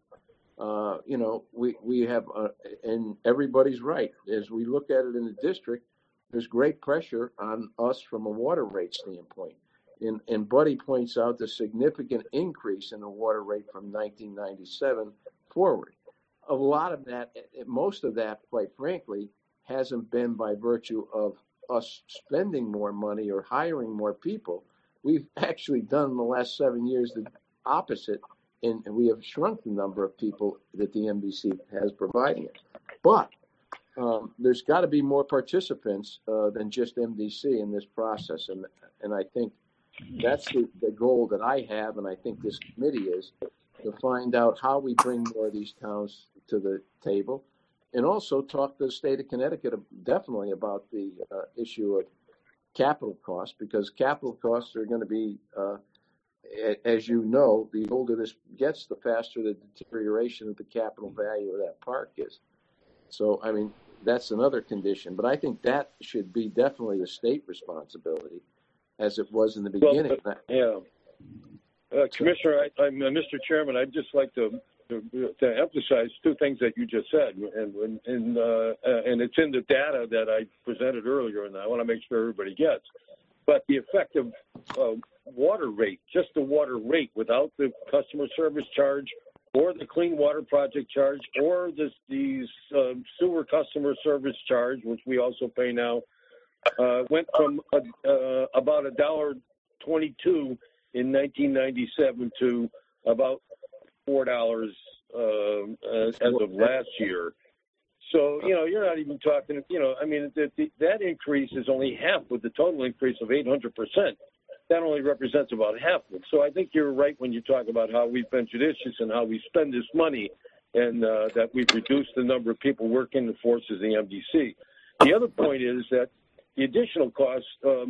We have, and everybody's right. As we look at it in the district, there's great pressure on us from a water rate standpoint. And Buddy points out the significant increase in the water rate from 1997 forward. A lot of that, most of that, quite frankly, hasn't been by virtue of us spending more money or hiring more people. We've actually done in the last 7 years the opposite, and we have shrunk the number of people that the MDC has providing it. But there's got to be more participants than just MDC in this process, and I think that's the goal that I have, and I think this committee is, to find out how we bring more of these towns to the table, and also talk to the state of Connecticut definitely about the issue of capital costs, because capital costs are going to be, as you know, the older this gets, the faster the deterioration of the capital value of that park is. So, I mean, that's another condition, but I think that should be definitely a state responsibility, as it was in the beginning. Commissioner, Mr. Chairman, I'd just like to emphasize two things that you just said, and it's in the data that I presented earlier, and I want to make sure everybody gets. But the effective water rate, just the water rate, without the customer service charge, or the Clean Water Project charge, or the sewer customer service charge, which we also pay now, went from about $1.22 in 1997 to about $4 as of last year. So, you're not even talking, that increase is only half with the total increase of 800%. That only represents about half of it. So I think you're right when you talk about how we've been judicious and how we spend this money, and that we've reduced the number of people working the forces of the MDC. The other point is that the additional costs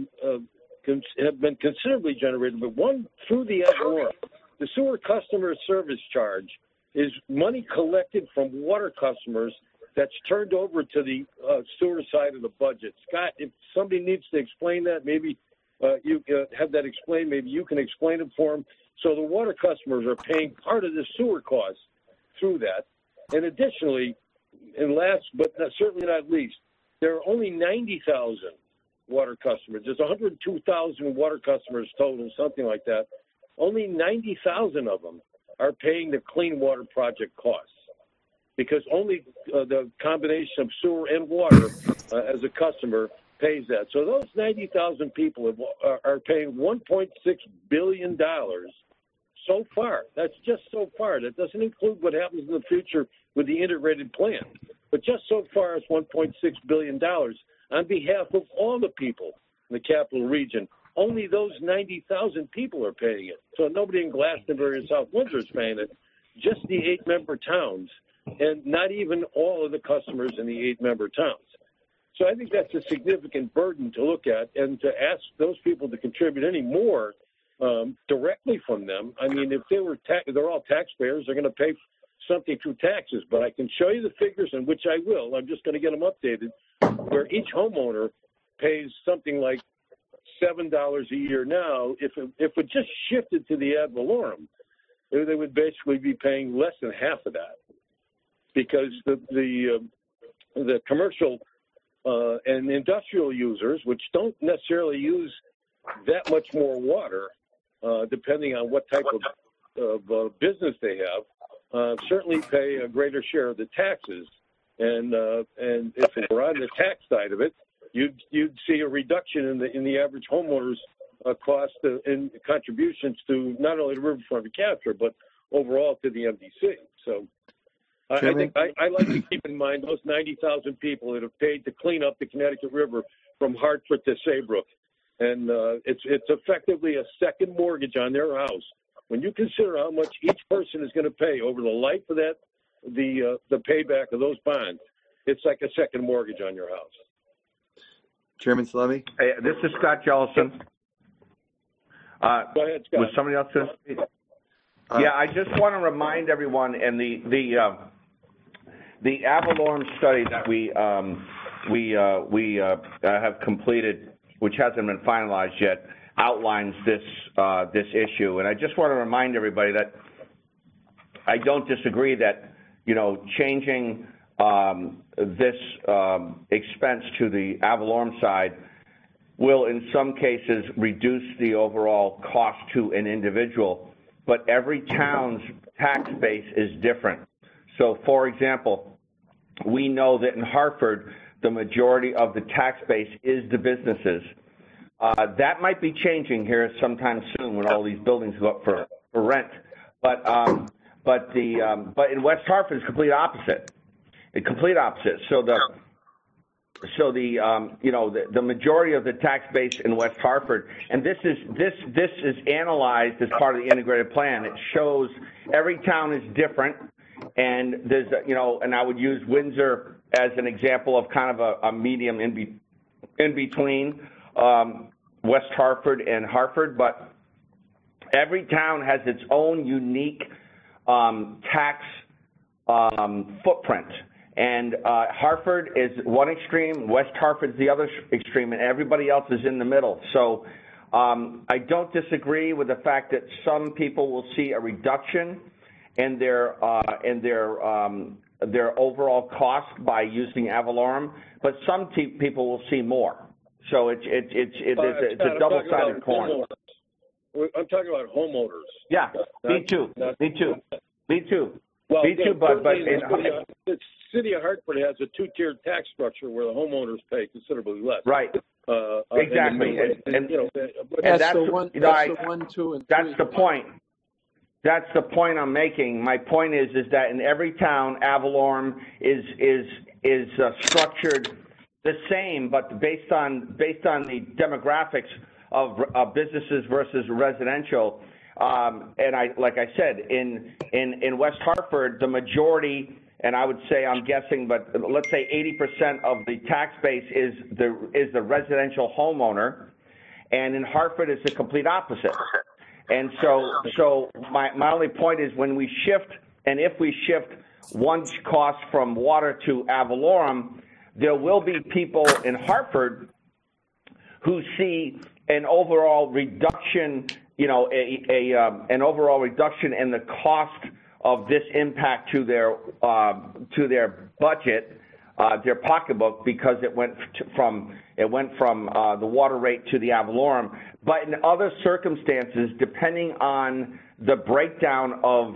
have been considerably generated, but one through the ad valorem. The sewer customer service charge is money collected from water customers that's turned over to the sewer side of the budget. Scott, if somebody needs to explain that, maybe you have that explained. Maybe you can explain it for them. So the water customers are paying part of the sewer costs through that. And additionally, and last but certainly not least, there are only 90,000 water customers. There's 102,000 water customers total, something like that. Only 90,000 of them are paying the Clean Water Project costs, because only the combination of sewer and water as a customer pays that. So those 90,000 people are paying $1.6 billion so far. That's just so far. That doesn't include what happens in the future with the integrated plan. But just so far, it's $1.6 billion on behalf of all the people in the capital region. Only those 90,000 people are paying it. So nobody in Glastonbury and South Windsor is paying it, just the 8-member towns, and not even all of the customers in the 8-member towns. So I think that's a significant burden to look at, and to ask those people to contribute any more directly from them. I mean, if they were they're all taxpayers, they're going to pay something through taxes. But I can show you the figures, and which I will. I'm just going to get them updated, where each homeowner pays something like $7 a year now. If it just shifted to the ad valorem, they would basically be paying less than half of that, because the commercial and industrial users, which don't necessarily use that much more water, depending on what type of business they have, certainly pay a greater share of the taxes. And if it were on the tax side of it, you'd see a reduction in the average homeowner's cost and contributions to not only the Riverfront Recapture, but overall to the MDC. So I think I like to keep in mind those 90,000 people that have paid to clean up the Connecticut River from Hartford to Saybrook. And it's effectively a second mortgage on their house. When you consider how much each person is going to pay over the life of that, the payback of those bonds, it's like a second mortgage on your house. Chairman Salemi? Hey, this is Scott Jellison. Go ahead, Scott. Was somebody else going to speak? Yeah, I just want to remind everyone, and the Avalorem study that we have completed, which hasn't been finalized yet, outlines this issue. And I just want to remind everybody that I don't disagree that, changing this expense to the Avalorem side will in some cases reduce the overall cost to an individual, but every town's tax base is different. So, for example, we know that in Hartford, the majority of the tax base is the businesses. That might be changing here sometime soon when all these buildings go up for rent. But in West Hartford, it's complete opposite. So the majority of the tax base in West Hartford, and this is analyzed as part of the integrated plan. It shows every town is different, and there's and I would use Windsor as an example of kind of a medium in between West Hartford and Hartford, but every town has its own unique tax footprint. And Hartford is one extreme, West Hartford is the other extreme, and everybody else is in the middle. So I don't disagree with the fact that some people will see a reduction in their overall cost by using Avalorem, but some people will see more. So it's a double-sided coin. I'm talking about homeowners. Yeah, me too. Well, but the city of Hartford has a two-tiered tax structure where the homeowners pay considerably less. Right. Exactly. And that's the one, 2, and 3. That's the point. That's the point I'm making. My point is that in every town, Avalorem is structured the same, but based on the demographics of businesses versus residential. And like I said, in West Hartford, the majority, and I would say I'm guessing, but let's say 80% of the tax base is the residential homeowner, and in Hartford it's the complete opposite. And so my only point is when we shift, and if we shift one cost from water to Avalorem, there will be people in Hartford who see an overall reduction, an overall reduction in the cost of this impact to their budget, their pocketbook, because it went from the water rate to the Avalorem. But in other circumstances, depending on the breakdown of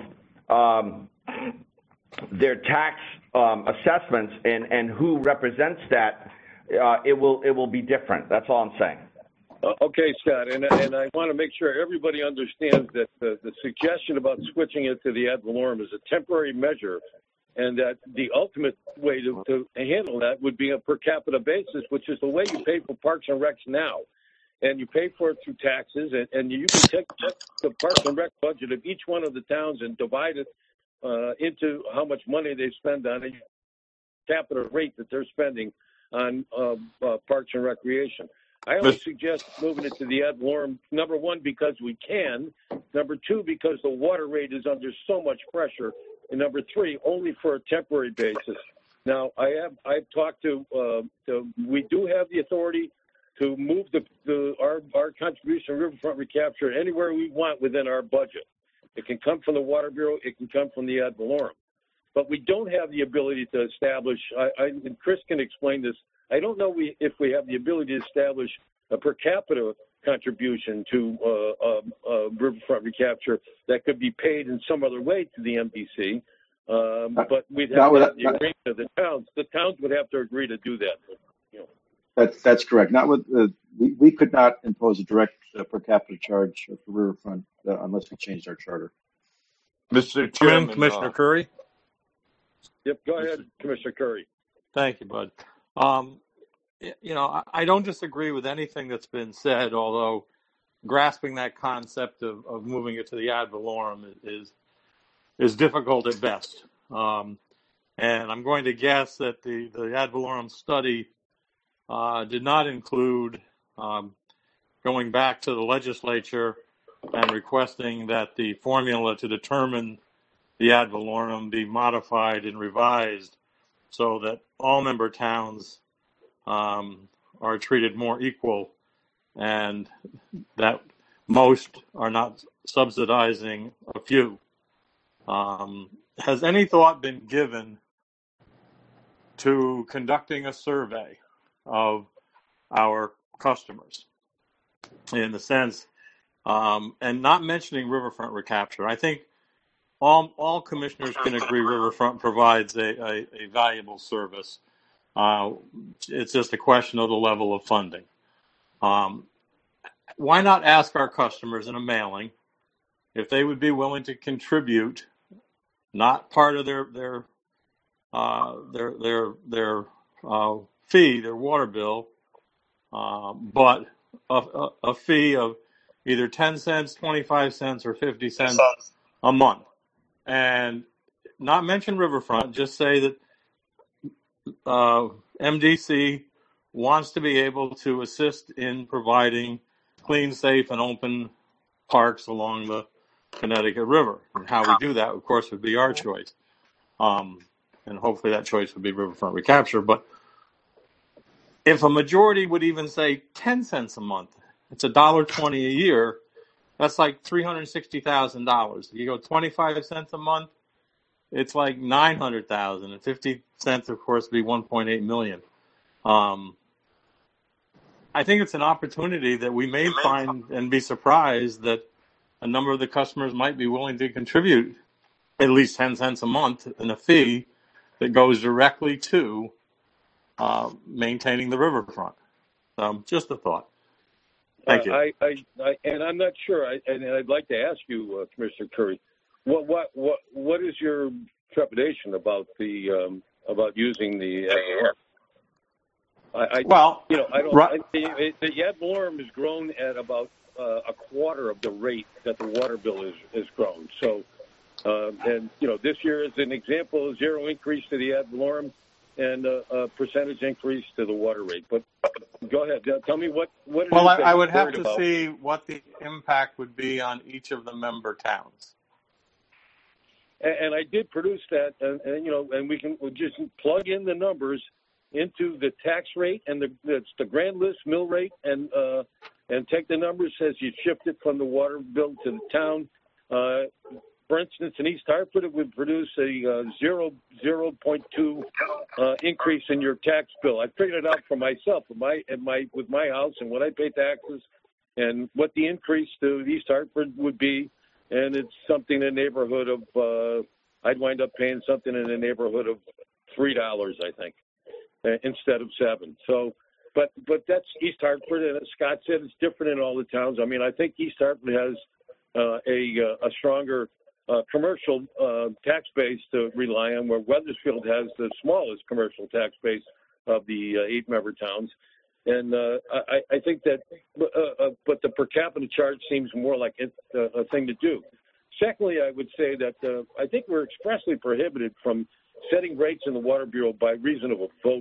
their tax assessments and who represents that, it will be different. That's all I'm saying. Okay, Scott, and I want to make sure everybody understands that the suggestion about switching it to the ad valorem is a temporary measure, and that the ultimate way to handle that would be a per capita basis, which is the way you pay for Parks and Recs now. And you pay for it through taxes, and you can take the Parks and Rec budget of each one of the towns and divide it into how much money they spend on a capita rate that they're spending on Parks and Recreation. I only suggest moving it to the ad valorem, number one, because we can, number two, because the water rate is under so much pressure, and number three, only for a temporary basis. Now, I've talked to we do have the authority to move our contribution to riverfront recapture anywhere we want within our budget. It can come from the Water Bureau, it can come from the ad valorem. But we don't have the ability to establish, and Chris can explain this, I don't know if we have the ability to establish a per capita contribution to riverfront recapture that could be paid in some other way to the MDC. But we'd have to have the agreement of the towns. The towns would have to agree to do that. That's correct. Not with we could not impose a direct per capita charge for riverfront unless we changed our charter. Mr. Chairman, Commissioner Curry. Yep, go ahead, Commissioner Curry. Thank you, Bud. I don't disagree with anything that's been said, although grasping that concept of moving it to the ad valorem is difficult at best. And I'm going to guess that the ad valorem study did not include going back to the legislature and requesting that the formula to determine the ad valorem be modified and revised so that all member towns are treated more equal and that most are not subsidizing a few. Has any thought been given to conducting a survey of our customers in the sense, and not mentioning riverfront recapture? I think all commissioners can agree riverfront provides a valuable service. It's just a question of the level of funding. Why not ask our customers in a mailing if they would be willing to contribute, not part of their fee, their water bill, but a fee of either 10 cents, 25 cents, or 50 cents a month, and not mention riverfront. Just say that MDC wants to be able to assist in providing clean, safe, and open parks along the Connecticut River. And how we do that, of course, would be our choice. And hopefully that choice would be riverfront recapture. But if a majority would even say 10 cents a month, it's $1.20 a year, that's like $360,000. You go 25 cents a month, it's like $900,000, and 50 cents, of course, would be $1.8 million. I think it's an opportunity that we may find and be surprised that a number of the customers might be willing to contribute at least 10 cents a month in a fee that goes directly to maintaining the riverfront. Just a thought. Thank you. And I'm not sure, and I'd like to ask you, Commissioner Curry, what is your trepidation about the about using the ad valorem? The ad valorem has grown at about a quarter of the rate that the water bill has grown. So, and this year, as an example, 0 increase to the ad valorem and a percentage increase to the water rate. But go ahead, tell me what it is. Well, I would have to see what the impact would be on each of the member towns. And I did produce that, and we'll just plug in the numbers into the tax rate, and it's the grand list mill rate, and take the numbers as you shift it from the water bill to the town. For instance, in East Hartford, it would produce a 0.2 increase in your tax bill. I figured it out for myself with my house and what I pay taxes, and what the increase to East Hartford would be. And it's something in the neighborhood of, I'd wind up paying something in the neighborhood of $3, I think, instead of $7. So, but that's East Hartford, and as Scott said, it's different in all the towns. I mean, I think East Hartford has a stronger commercial tax base to rely on, where Wethersfield has the smallest commercial tax base of the 8-member towns. And I think that, but the per capita charge seems more like a thing to do. Secondly, I would say that I think we're expressly prohibited from setting rates in the Water Bureau by reason of a vote.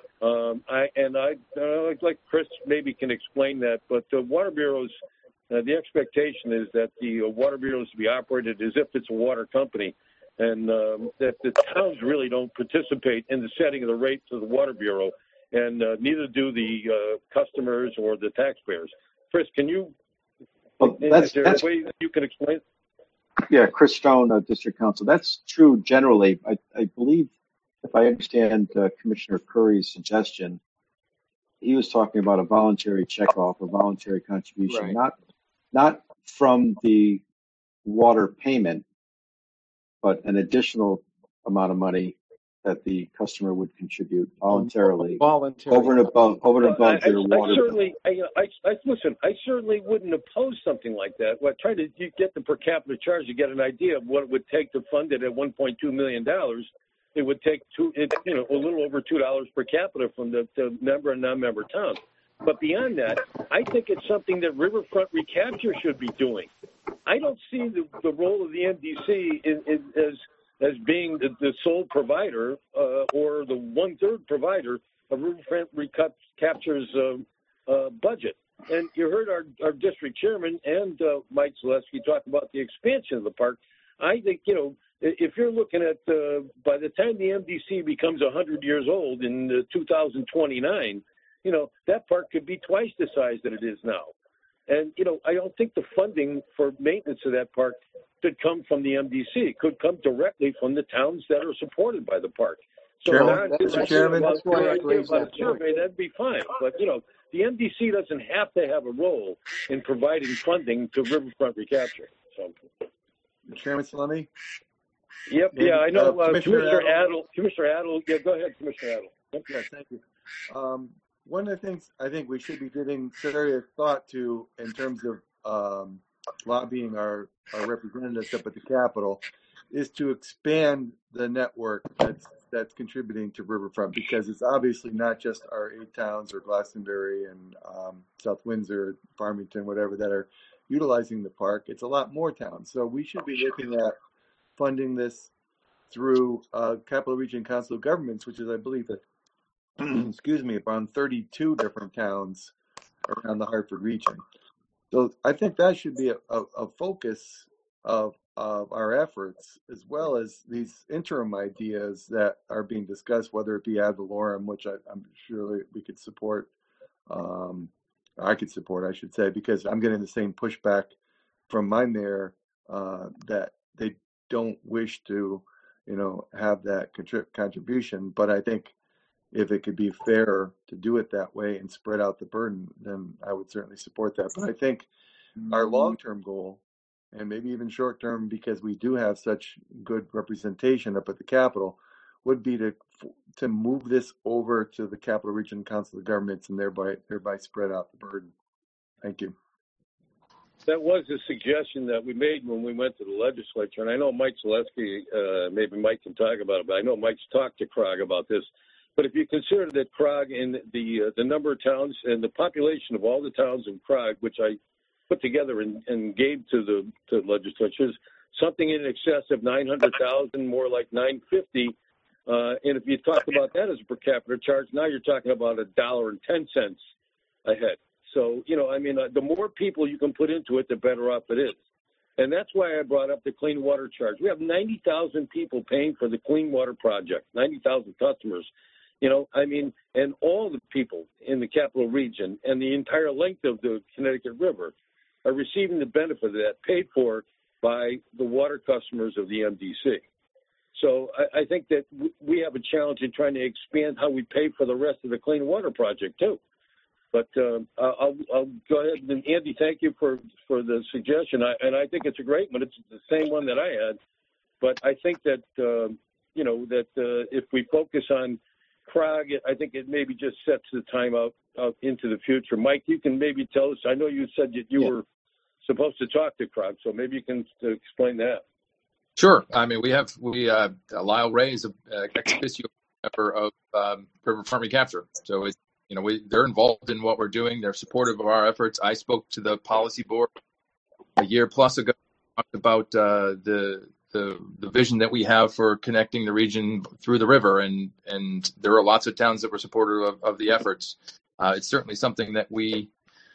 I'd like Chris maybe can explain that, but the Water Bureau's, the expectation is that the Water Bureau is to be operated as if it's a water company, and that the towns really don't participate in the setting of the rates of the Water Bureau. And neither do the customers or the taxpayers. Chris, can you? Is there a way that you can explain? Yeah, Chris Stone, District Council. That's true generally. I believe, if I understand Commissioner Curry's suggestion, he was talking about a voluntary checkoff, a voluntary contribution, right. not from the water payment, but an additional amount of money that the customer would contribute voluntarily over and above their water bill. Listen, I certainly wouldn't oppose something like that. Well, try to get the per capita charge to get an idea of what it would take to fund it at $1.2 million. It would take a little over $2 per capita from the member and non-member towns. But beyond that, I think it's something that Riverfront Recapture should be doing. I don't see the role of the MDC as being the sole provider or the 1/3 provider of Riverfront Recapture's budget. And you heard our district chairman and Mike Zaleski talk about the expansion of the park. I think, if you're looking at by the time the MDC becomes 100 years old in 2029, that park could be twice the size that it is now. And, I don't think the funding for maintenance of that park could come from the MDC. It could come directly from the towns that are supported by the park. So Mr. Chairman, about a survey, that'd be fine. But, the MDC doesn't have to have a role in providing funding to riverfront recapture. So. Chairman Salemi? Yep. Yeah, I know. Commissioner Adel. Yeah, go ahead, Commissioner Adel. Yep. Yeah, thank you. One of the things I think we should be giving serious thought to in terms of lobbying our representatives up at the Capitol is to expand the network that's contributing to riverfront, because it's obviously not just our 8 towns or Glastonbury and South Windsor, Farmington, whatever, that are utilizing the park. It's a lot more towns. So we should be looking at funding this through Capital Region Council of Governments, which is, I believe, around 32 different towns around the Hartford region. So I think that should be a focus of our efforts, as well as these interim ideas that are being discussed, whether it be ad valorem, which I'm sure we could support. I could support, I should say, because I'm getting the same pushback from my mayor that they don't wish to, have that contribution. But I think if it could be fair to do it that way and spread out the burden, then I would certainly support that. But I think our long-term goal, and maybe even short-term, because we do have such good representation up at the Capitol, would be to move this over to the Capital Region Council of Governments and thereby spread out the burden. Thank you. That was a suggestion that we made when we went to the legislature, and I know Mike Zaleski, maybe Mike can talk about it, but I know Mike's talked to CROG about this. But if you consider that CROG and the number of towns and the population of all the towns in CROG, which I put together and gave to the legislatures, something in excess of 900,000, more like 950. And if you talk about that as a per capita charge, now you're talking about $1.10 a head. So, the more people you can put into it, the better off it is. And that's why I brought up the clean water charge. We have 90,000 people paying for the clean water project, 90,000 customers. And all the people in the Capital Region and the entire length of the Connecticut River are receiving the benefit of that, paid for by the water customers of the MDC. So I think that we have a challenge in trying to expand how we pay for the rest of the clean water project too. But I'll go ahead and Andy, thank you for the suggestion. I think it's a great one. It's the same one that I had. But I think that if we focus on CROG, I think it maybe just sets the time out into the future. Mike, you can maybe tell us. I know you said that you were supposed to talk to CROG, so maybe you can explain that. Sure. Lyle Ray is an ex officio member of Riverfront Recapture. So they're involved in what we're doing. They're supportive of our efforts. I spoke to the policy board a year plus ago, talked about the vision that we have for connecting the region through the river, and there are lots of towns that were supportive of the efforts. It's certainly something that we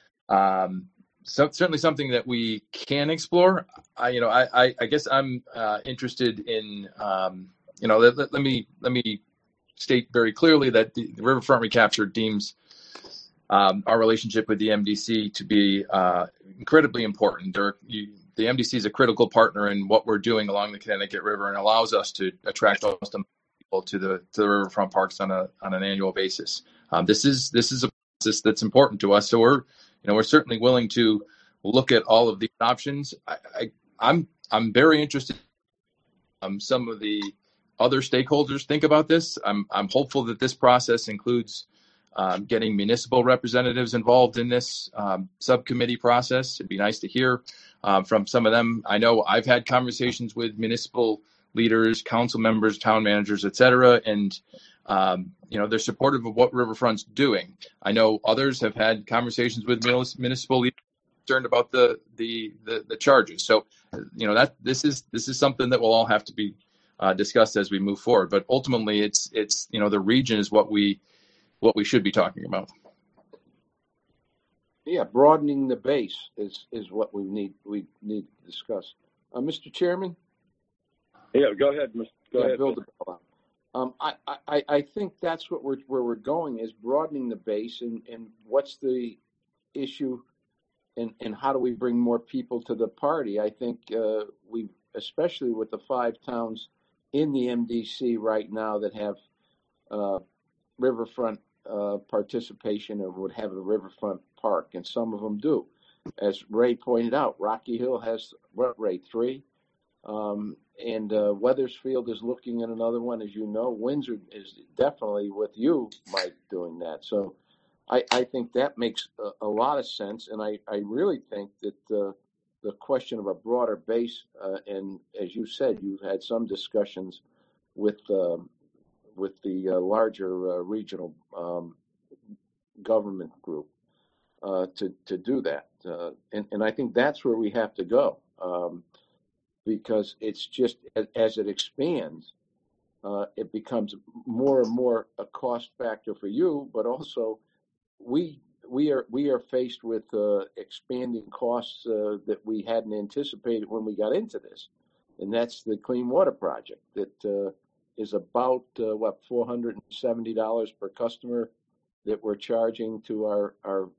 can explore. I guess I'm interested in let me state very clearly that the Riverfront Recapture deems our relationship with the MDC to be incredibly important. The MDC is a critical partner in what we're doing along the Connecticut River and allows us to attract most people to the riverfront parks on an annual basis. This is a process that's important to us. So we're certainly willing to look at all of these options. I'm very interested in some of the other stakeholders think about this. I'm hopeful that this process includes getting municipal representatives involved in this subcommittee process. It'd be nice to hear from some of them. I know I've had conversations with municipal leaders, council members, town managers, et cetera, and they're supportive of what Riverfront's doing. I know others have had conversations with municipal leaders concerned about the charges. So, this is something that will all have to be discussed as we move forward. But ultimately, it's the region is what we should be talking about. Yeah, broadening the base is what we need to discuss. Mr. Chairman? Yeah, go ahead. Go ahead. Bill I think that's what where we're going is broadening the base and what's the issue and how do we bring more people to the party? I think we, especially with the 5 towns in the MDC right now that have riverfront participation or would have a riverfront park, and some of them do. As Ray pointed out, Rocky Hill has, what, Ray, 3? And Weathersfield is looking at another one, as you know. Windsor is definitely with you, Mike, doing that. So I think that makes a lot of sense, and I really think that the question of a broader base, and as you said, you've had some discussions with the larger regional government group to do that, and I think that's where we have to go, because it's just as it expands, it becomes more and more a cost factor for you, but also we are faced with expanding costs that we hadn't anticipated when we got into this, and that's the Clean Water Project that is about $470 per customer that we're charging to our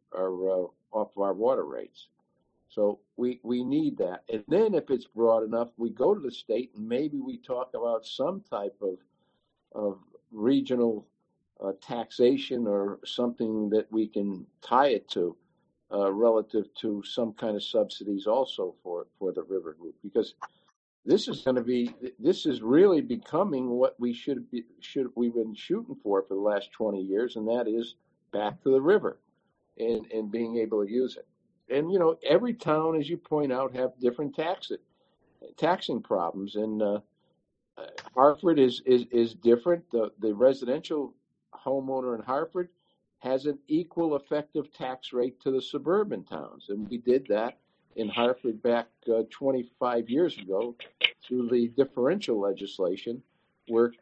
off of our water rates. So we need that, and then if it's broad enough, we go to the state and maybe we talk about some type of regional taxation or something that we can tie it to relative to some kind of subsidies also for the river group, because this is really becoming what we've been shooting for the last 20 years, and that is back to the river and being able to use it. And every town, as you point out, have different taxing problems, and Hartford is different. The residential homeowner in Hartford has an equal effective tax rate to the suburban towns, and we did that in Hartford back 25 years ago through the differential legislation, where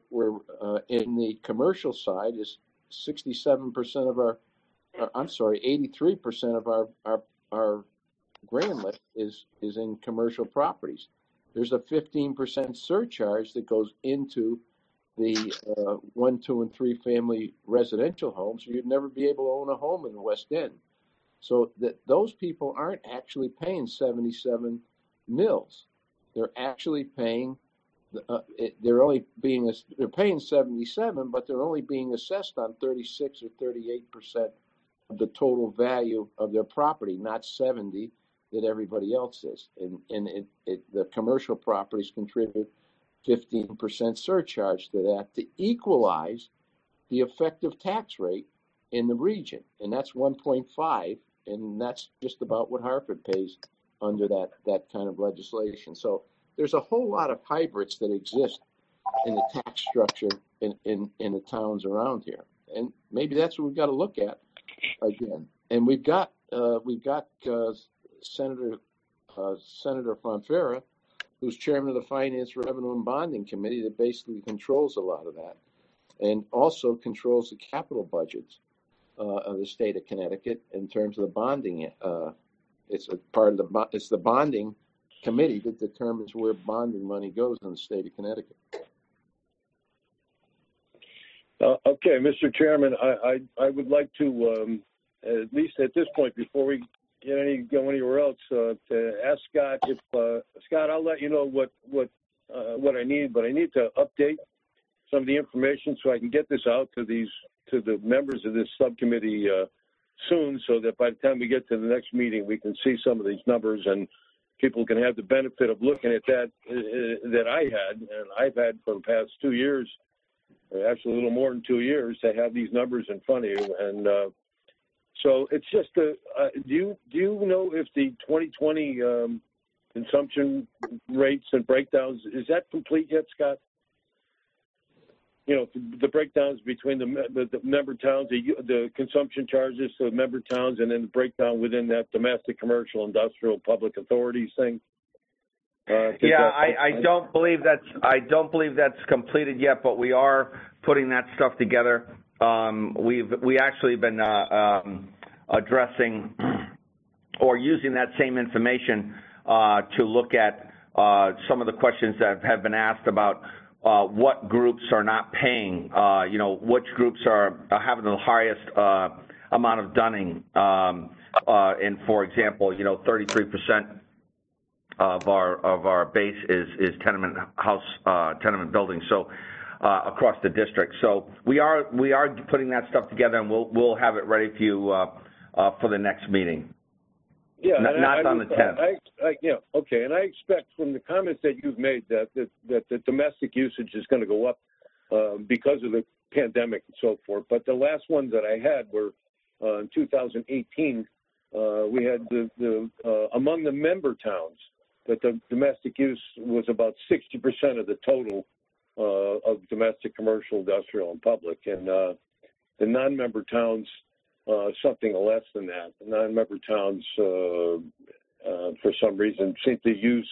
in the commercial side is 67% of our, 83% of our grand list is in commercial properties. There's a 15% surcharge that goes into the 1, 2, and 3 family residential homes. You'd never be able to own a home in the West End. So that those people aren't actually paying 77 mils. They're actually paying. They're paying 77, but they're only being assessed on 36 or 38% of the total value of their property, not 70 that everybody else is. And the commercial properties contribute 15% surcharge to that to equalize the effective tax rate in the region, and that's 1.5, and that's just about what Hartford pays under that kind of legislation. So there's a whole lot of hybrids that exist in the tax structure in the towns around here, and maybe that's what we've got to look at again. And we've got Senator Fonfara, who's chairman of the Finance, Revenue, and Bonding Committee, that basically controls a lot of that, and also controls the capital budgets of the state of Connecticut in terms of the bonding. It's the bonding committee that determines where bonding money goes in the state of Connecticut. Okay, Mr. Chairman, I would like to, at least at this point, before we go anywhere else, to ask Scott if Scott, I'll let you know what I need, but I need to update some of the information so I can get this out to the members of this subcommittee soon, so that by the time we get to the next meeting, we can see some of these numbers and people can have the benefit of looking at that I had, and I've had for the past 2 years, actually a little more than 2 years, to have these numbers in front of you. And so it's just, do you know if the 2020 consumption rates and breakdowns, is that complete yet, Scott? The breakdowns between the member towns, the consumption charges to the member towns, and then the breakdown within that domestic, commercial, industrial, public authorities thing. I don't believe that's completed yet, but we are putting that stuff together. We actually been addressing or using that same information to look at some of the questions that have been asked about what groups are not paying, which groups are having the highest amount of dunning. And for example, 33% of our base is tenement buildings. So across the district. So we are putting that stuff together, and we'll have it ready for you for the next meeting. Yeah, not on the 10th. Okay. And I expect from the comments that you've made that the domestic usage is going to go up because of the pandemic and so forth. But the last ones that I had were in 2018. We had the among the member towns that the domestic use was about 60% of the total of domestic, commercial, industrial, and public. And the non-member towns, something less than that. The non-member towns, for some reason, seem to use,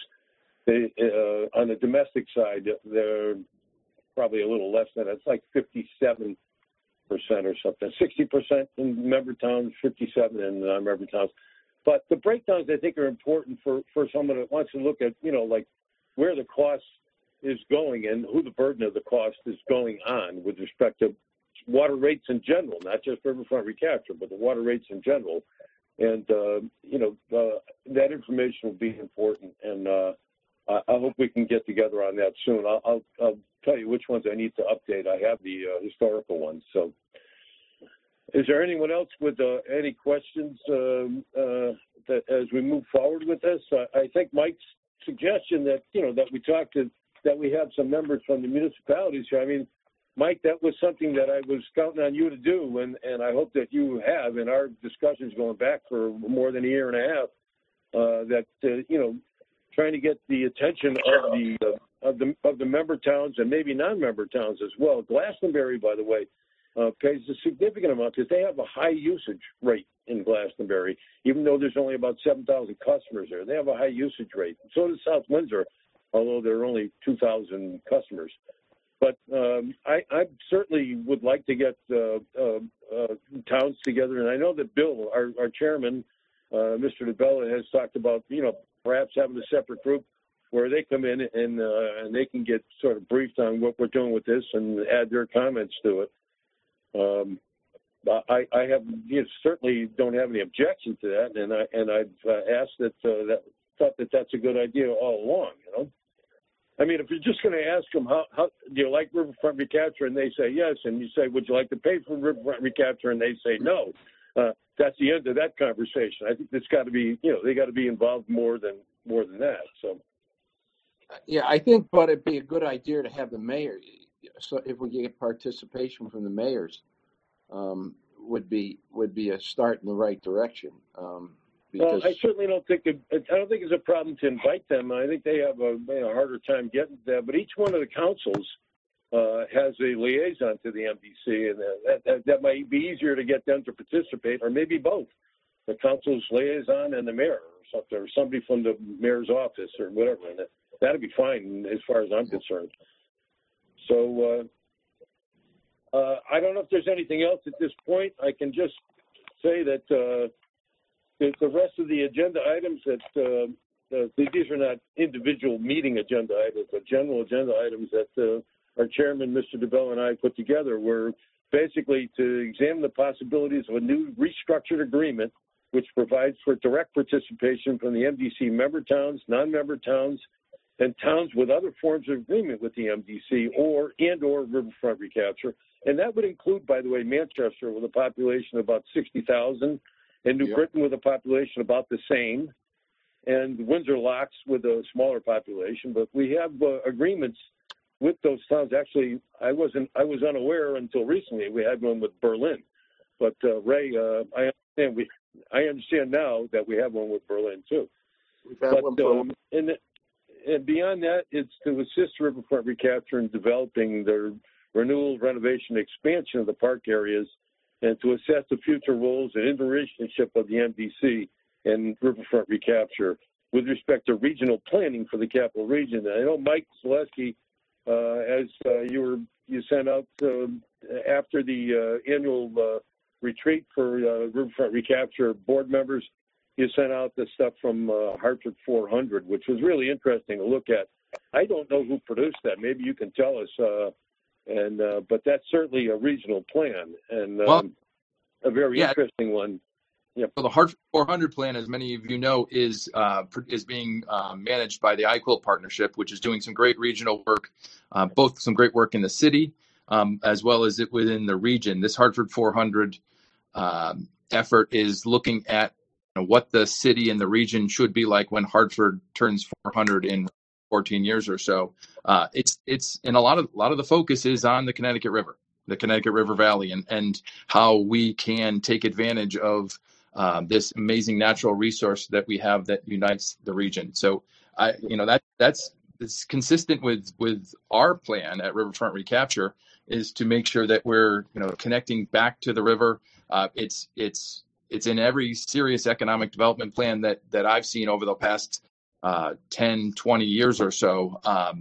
on the domestic side, they're probably a little less than that. It's like 57% or something. 60% in member towns, 57% in non-member towns. But the breakdowns, I think, are important for someone that wants to look at, like where the cost is going and who the burden of the cost is going on with respect to water rates in general, not just riverfront recapture, but the water rates in general. And, that information will be important. And I hope we can get together on that soon. I'll tell you which ones I need to update. I have the historical ones. So is there anyone else with any questions that as we move forward with this? I think Mike's suggestion that, that we have some members from the municipalities here. I mean, Mike, that was something that I was counting on you to do, and I hope that you have in our discussions going back for more than a year and a half, trying to get the attention of the member towns and maybe non-member towns as well. Glastonbury, by the way, pays a significant amount because they have a high usage rate in Glastonbury, even though there's only about 7,000 customers there. They have a high usage rate. So does South Windsor, although there are only 2,000 customers. But I certainly would like to get towns together. And I know that Bill, our chairman, Mr. DeBella, has talked about, perhaps having a separate group where they come in and they can get sort of briefed on what we're doing with this and add their comments to it. I have certainly don't have any objection to that, and I've asked thought that that's a good idea all along. I mean, if you're just going to ask them how do you like riverfront recapture, and they say yes, and you say, would you like to pay for riverfront recapture, and they say no, that's the end of that conversation. I think it's got to be, they got to be involved more than that. So, yeah, I think, but it'd be a good idea to have the mayor. So if we get participation from the mayors, would be a start in the right direction. Because I certainly don't think it's a problem to invite them. I think they have a harder time getting there. But each one of the councils has a liaison to the MDC, and that might be easier to get them to participate, or maybe both, the council's liaison and the mayor, or something, or somebody from the mayor's office, or whatever. And that'd be fine as far as I'm concerned. So I don't know if there's anything else at this point. I can just say that the rest of the agenda items these are not individual meeting agenda items, but general agenda items that our chairman, Mr. DeBell, and I put together were basically to examine the possibilities of a new restructured agreement which provides for direct participation from the MDC member towns, non-member towns, and towns with other forms of agreement with the MDC or riverfront recapture. And that would include, by the way, Manchester with a population of about 60,000, and New Britain with a population about the same, and Windsor Locks with a smaller population. But we have agreements with those towns. Actually, I was unaware until recently. We had one with Berlin, but Ray, I understand now that we have one with Berlin too. We've had one. And beyond that, it's to assist riverfront recapture in developing their renewal, renovation, expansion of the park areas, and to assess the future roles and interrelationship of the MDC and riverfront recapture with respect to regional planning for the capital region. And I know Mike Zaleski, as you sent out after the annual retreat for Riverfront Recapture board members, you sent out the stuff from Hartford 400, which was really interesting to look at. I don't know who produced that. Maybe you can tell us. But that's certainly a regional plan and a very interesting one. Yep. So the Hartford 400 plan, as many of you know, is being managed by the IQIL partnership, which is doing some great regional work, both some great work in the city as well as it within the region. This Hartford 400 effort is looking at what the city and the region should be like when Hartford turns 400 in 14 years or so. It's and a lot of the focus is on the Connecticut River Valley, and how we can take advantage of this amazing natural resource that we have that unites the region. So that's consistent with our plan at Riverfront Recapture, is to make sure that we're connecting back to the river. It's in every serious economic development plan that I've seen over the past 10, 20 years or so.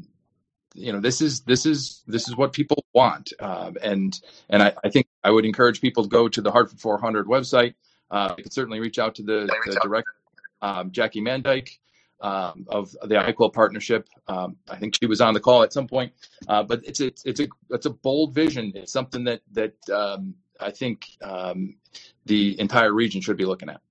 This is what people want, and I think I would encourage people to go to the Hartford 400 website. You can certainly reach out to the director, Jackie Mandyke, of the IQIL partnership. I think she was on the call at some point, but it's a bold vision. It's something that I think the entire region should be looking at.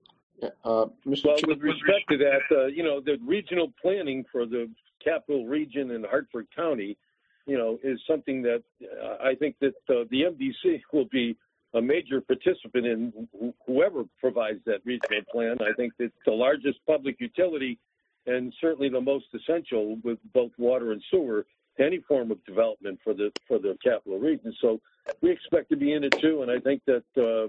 Well, with respect to that, the regional planning for the capital region in Hartford County, is something that I think that the MDC will be a major participant in, whoever provides that regional plan. I think it's the largest public utility and certainly the most essential, with both water and sewer, to any form of development for the capital region. So we expect to be in it too, and I think that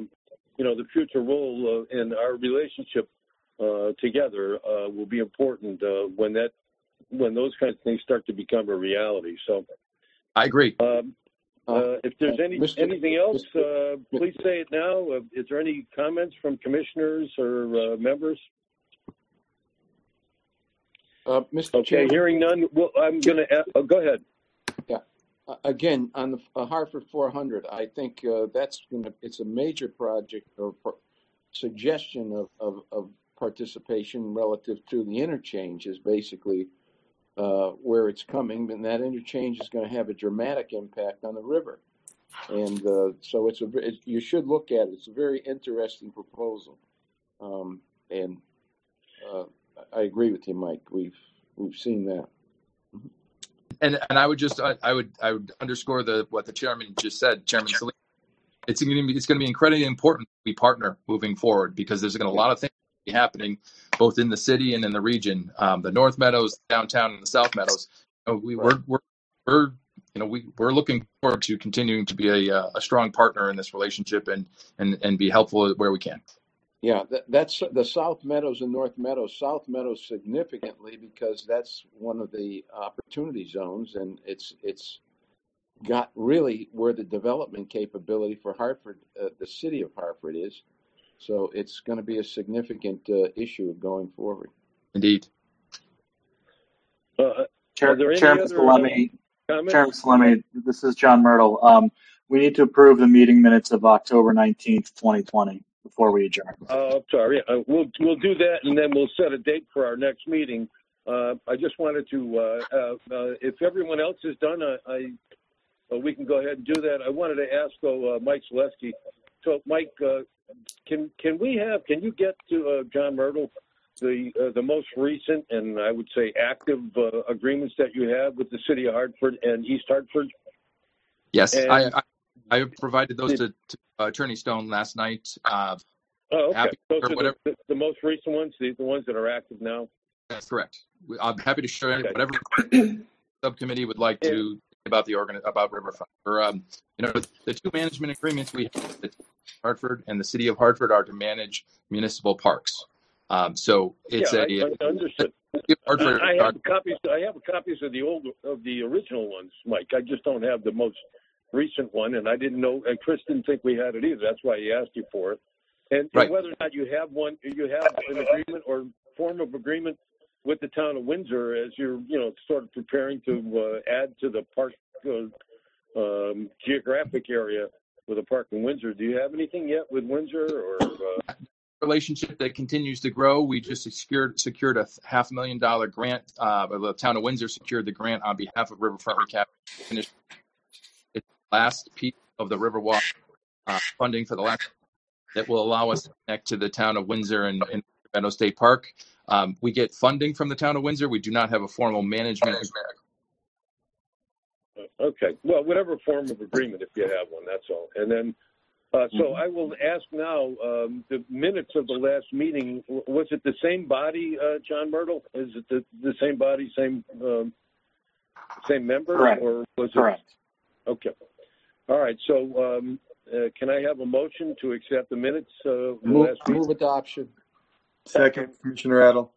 the future role in our relationship together will be important when those kinds of things start to become a reality. So I agree. If there's anything else, please say it now. Is there any comments from commissioners or members? Mr. Chairman. Hearing none, well, I'm going to go ahead. Yeah. Again, on the Hartford 400, I think it's a major project or suggestion of participation relative to the interchange is basically where it's coming, and that interchange is going to have a dramatic impact on the river. And so you should look at it. It's a very interesting proposal. And I agree with you, Mike. We've seen that. And I would just I would underscore what the chairman just said, Chairman Salim. It's going to be incredibly important we partner moving forward, because there's going to be a lot of things happening both in the city and in the region. The North Meadows, downtown, and the South Meadows. We're looking forward to continuing to be a strong partner in this relationship and be helpful where we can. Yeah, that's the South Meadows and North Meadows. South Meadows significantly, because that's one of the opportunity zones, and it's got really where the development capability for Hartford, the city of Hartford, is. So it's going to be a significant issue going forward. Indeed. Chairman Salemi, this is John Myrtle. We need to approve the meeting minutes of October 19th, 2020 before we adjourn. Sorry. We'll do that, and then we'll set a date for our next meeting. I just wanted to, if everyone else is done, we can go ahead and do that. I wanted to ask, though, Mike Zaleski. So, Mike, can you get to John Myrtle the most recent and I would say active agreements that you have with the city of Hartford and East Hartford? Yes, I provided those to Attorney Stone last night. Okay. Those are the most recent ones, the ones that are active now? That's correct. I'm happy to share whatever subcommittee would like to about about Riverfront. The two management agreements we have, the Hartford and the city of Hartford, are to manage municipal parks. So it's I understood. I have copies of the original ones, Mike. I just don't have the most recent one, and I didn't know, and Chris didn't think we had it either. That's why he asked you for it. And whether or not you have an agreement or form of agreement with the town of Windsor as you're, sort of preparing to add to the park geographic area. the park in Windsor. Do you have anything yet with Windsor or? Relationship that continues to grow. We just secured a $500,000 grant. The town of Windsor secured the grant on behalf of Riverfront Recap. It's the last piece of the Riverwalk funding for the last that will allow us to connect to the town of Windsor and Meadow State Park. We get funding from the town of Windsor. We do not have a formal management. Okay. Well, whatever form of agreement, if you have one, that's all. And then. So I will ask now, the minutes of the last meeting, was it the same body, John Myrtle? Is it the same body, same member? Correct. Or was it? Correct. Okay. All right. So can I have a motion to accept the minutes of the last meeting? Move adoption. Second, Commissioner Adel.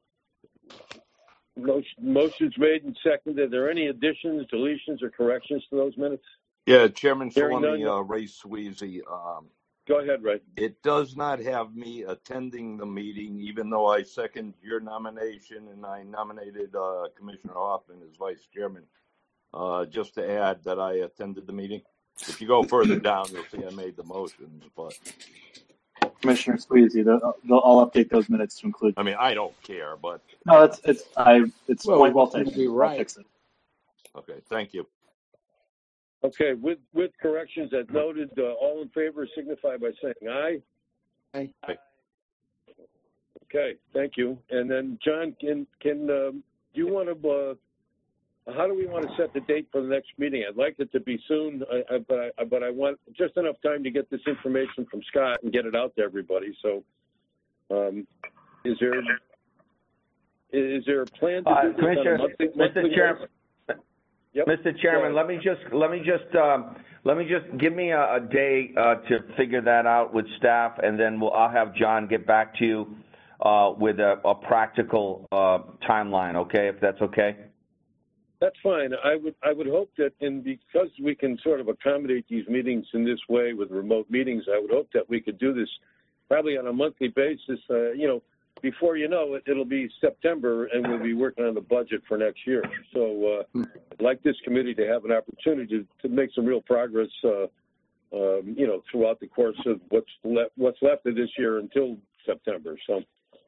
Motion's made and seconded. Are there any additions, deletions, or corrections to those minutes? Yeah, Chairman Hearing Salemi, Ray Sweezy. Go ahead, Ray. It does not have me attending the meeting, even though I second your nomination and I nominated Commissioner Hoffman as vice chairman. Just to add that I attended the meeting. If you go further down, you'll see I made the motions. But Commissioner Squeezy, I'll update those minutes to include. I mean, I don't care, but no, it's well taken. Right. I'll fix it. Okay, thank you. Okay, with corrections as noted, all in favor signify by saying aye. Aye. Aye. Okay, thank you. And then, John, do you want to? How do we want to set the date for the next meeting? I'd like it to be soon, but I want just enough time to get this information from Scott and get it out to everybody. So, is there a plan to do this Commissioner, on a monthly Mr. Chairman? Yep. Mr. Chairman, let me just give me a day to figure that out with staff, and then I'll have John get back to you with a practical timeline. Okay, if that's okay. That's fine. I would hope that, because we can sort of accommodate these meetings in this way with remote meetings, I would hope that we could do this probably on a monthly basis. Before you know it, it'll be September, and we'll be working on the budget for next year. So I'd like this committee to have an opportunity to make some real progress, throughout the course of what's left of this year until September. So,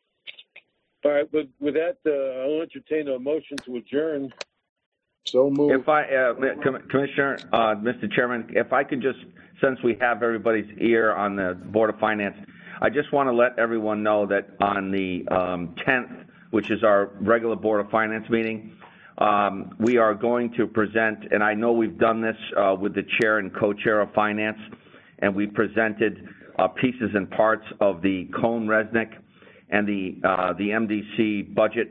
all right, with that, I'll entertain a motion to adjourn. So moved. If I, Commissioner, Mr. Chairman, if I could just, since we have everybody's ear on the Board of Finance, I just want to let everyone know that on the 10th, which is our regular Board of Finance meeting, we are going to present, and I know we've done this with the chair and co-chair of finance, and we presented pieces and parts of the Cohn-Resnick and the MDC budget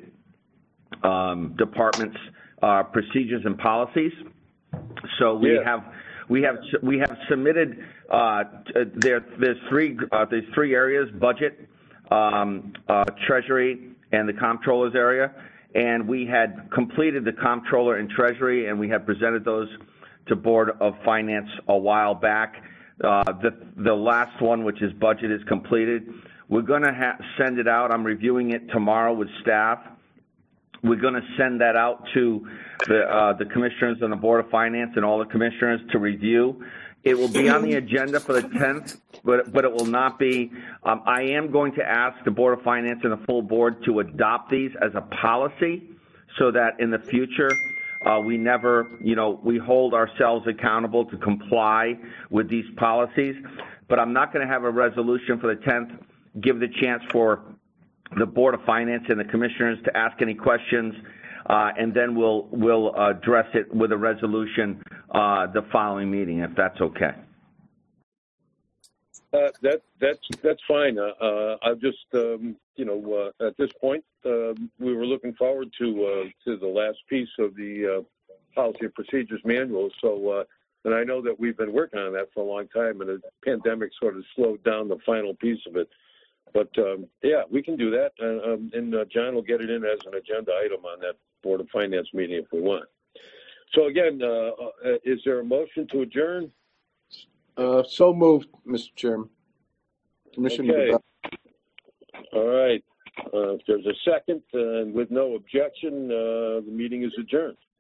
departments procedures and policies. So we have submitted. There's three areas: budget, treasury, and the comptroller's area. And we had completed the comptroller and treasury, and we had presented those to Board of Finance a while back. The last one, which is budget, is completed. We're going to send it out. I'm reviewing it tomorrow with staff. We're going to send that out to the commissioners on the Board of Finance and all the commissioners to review. It will be on the agenda for the 10th, but it will not be. I am going to ask the Board of Finance and the full board to adopt these as a policy so that in the future we never, we hold ourselves accountable to comply with these policies. But I'm not going to have a resolution for the 10th. Give the chance for the Board of Finance and the commissioners to ask any questions, and then we'll address it with a resolution the following meeting, if that's okay. That's fine. I just at this point we were looking forward to the last piece of the policy and procedures manual. So and I know that we've been working on that for a long time, and the pandemic sort of slowed down the final piece of it. But yeah, we can do that, and John will get it in as an agenda item on that Board of Finance meeting if we want. So again, is there a motion to adjourn? So moved, Mr. Chairman. Commissioner. Okay. All right. If there's a second, and with no objection, the meeting is adjourned.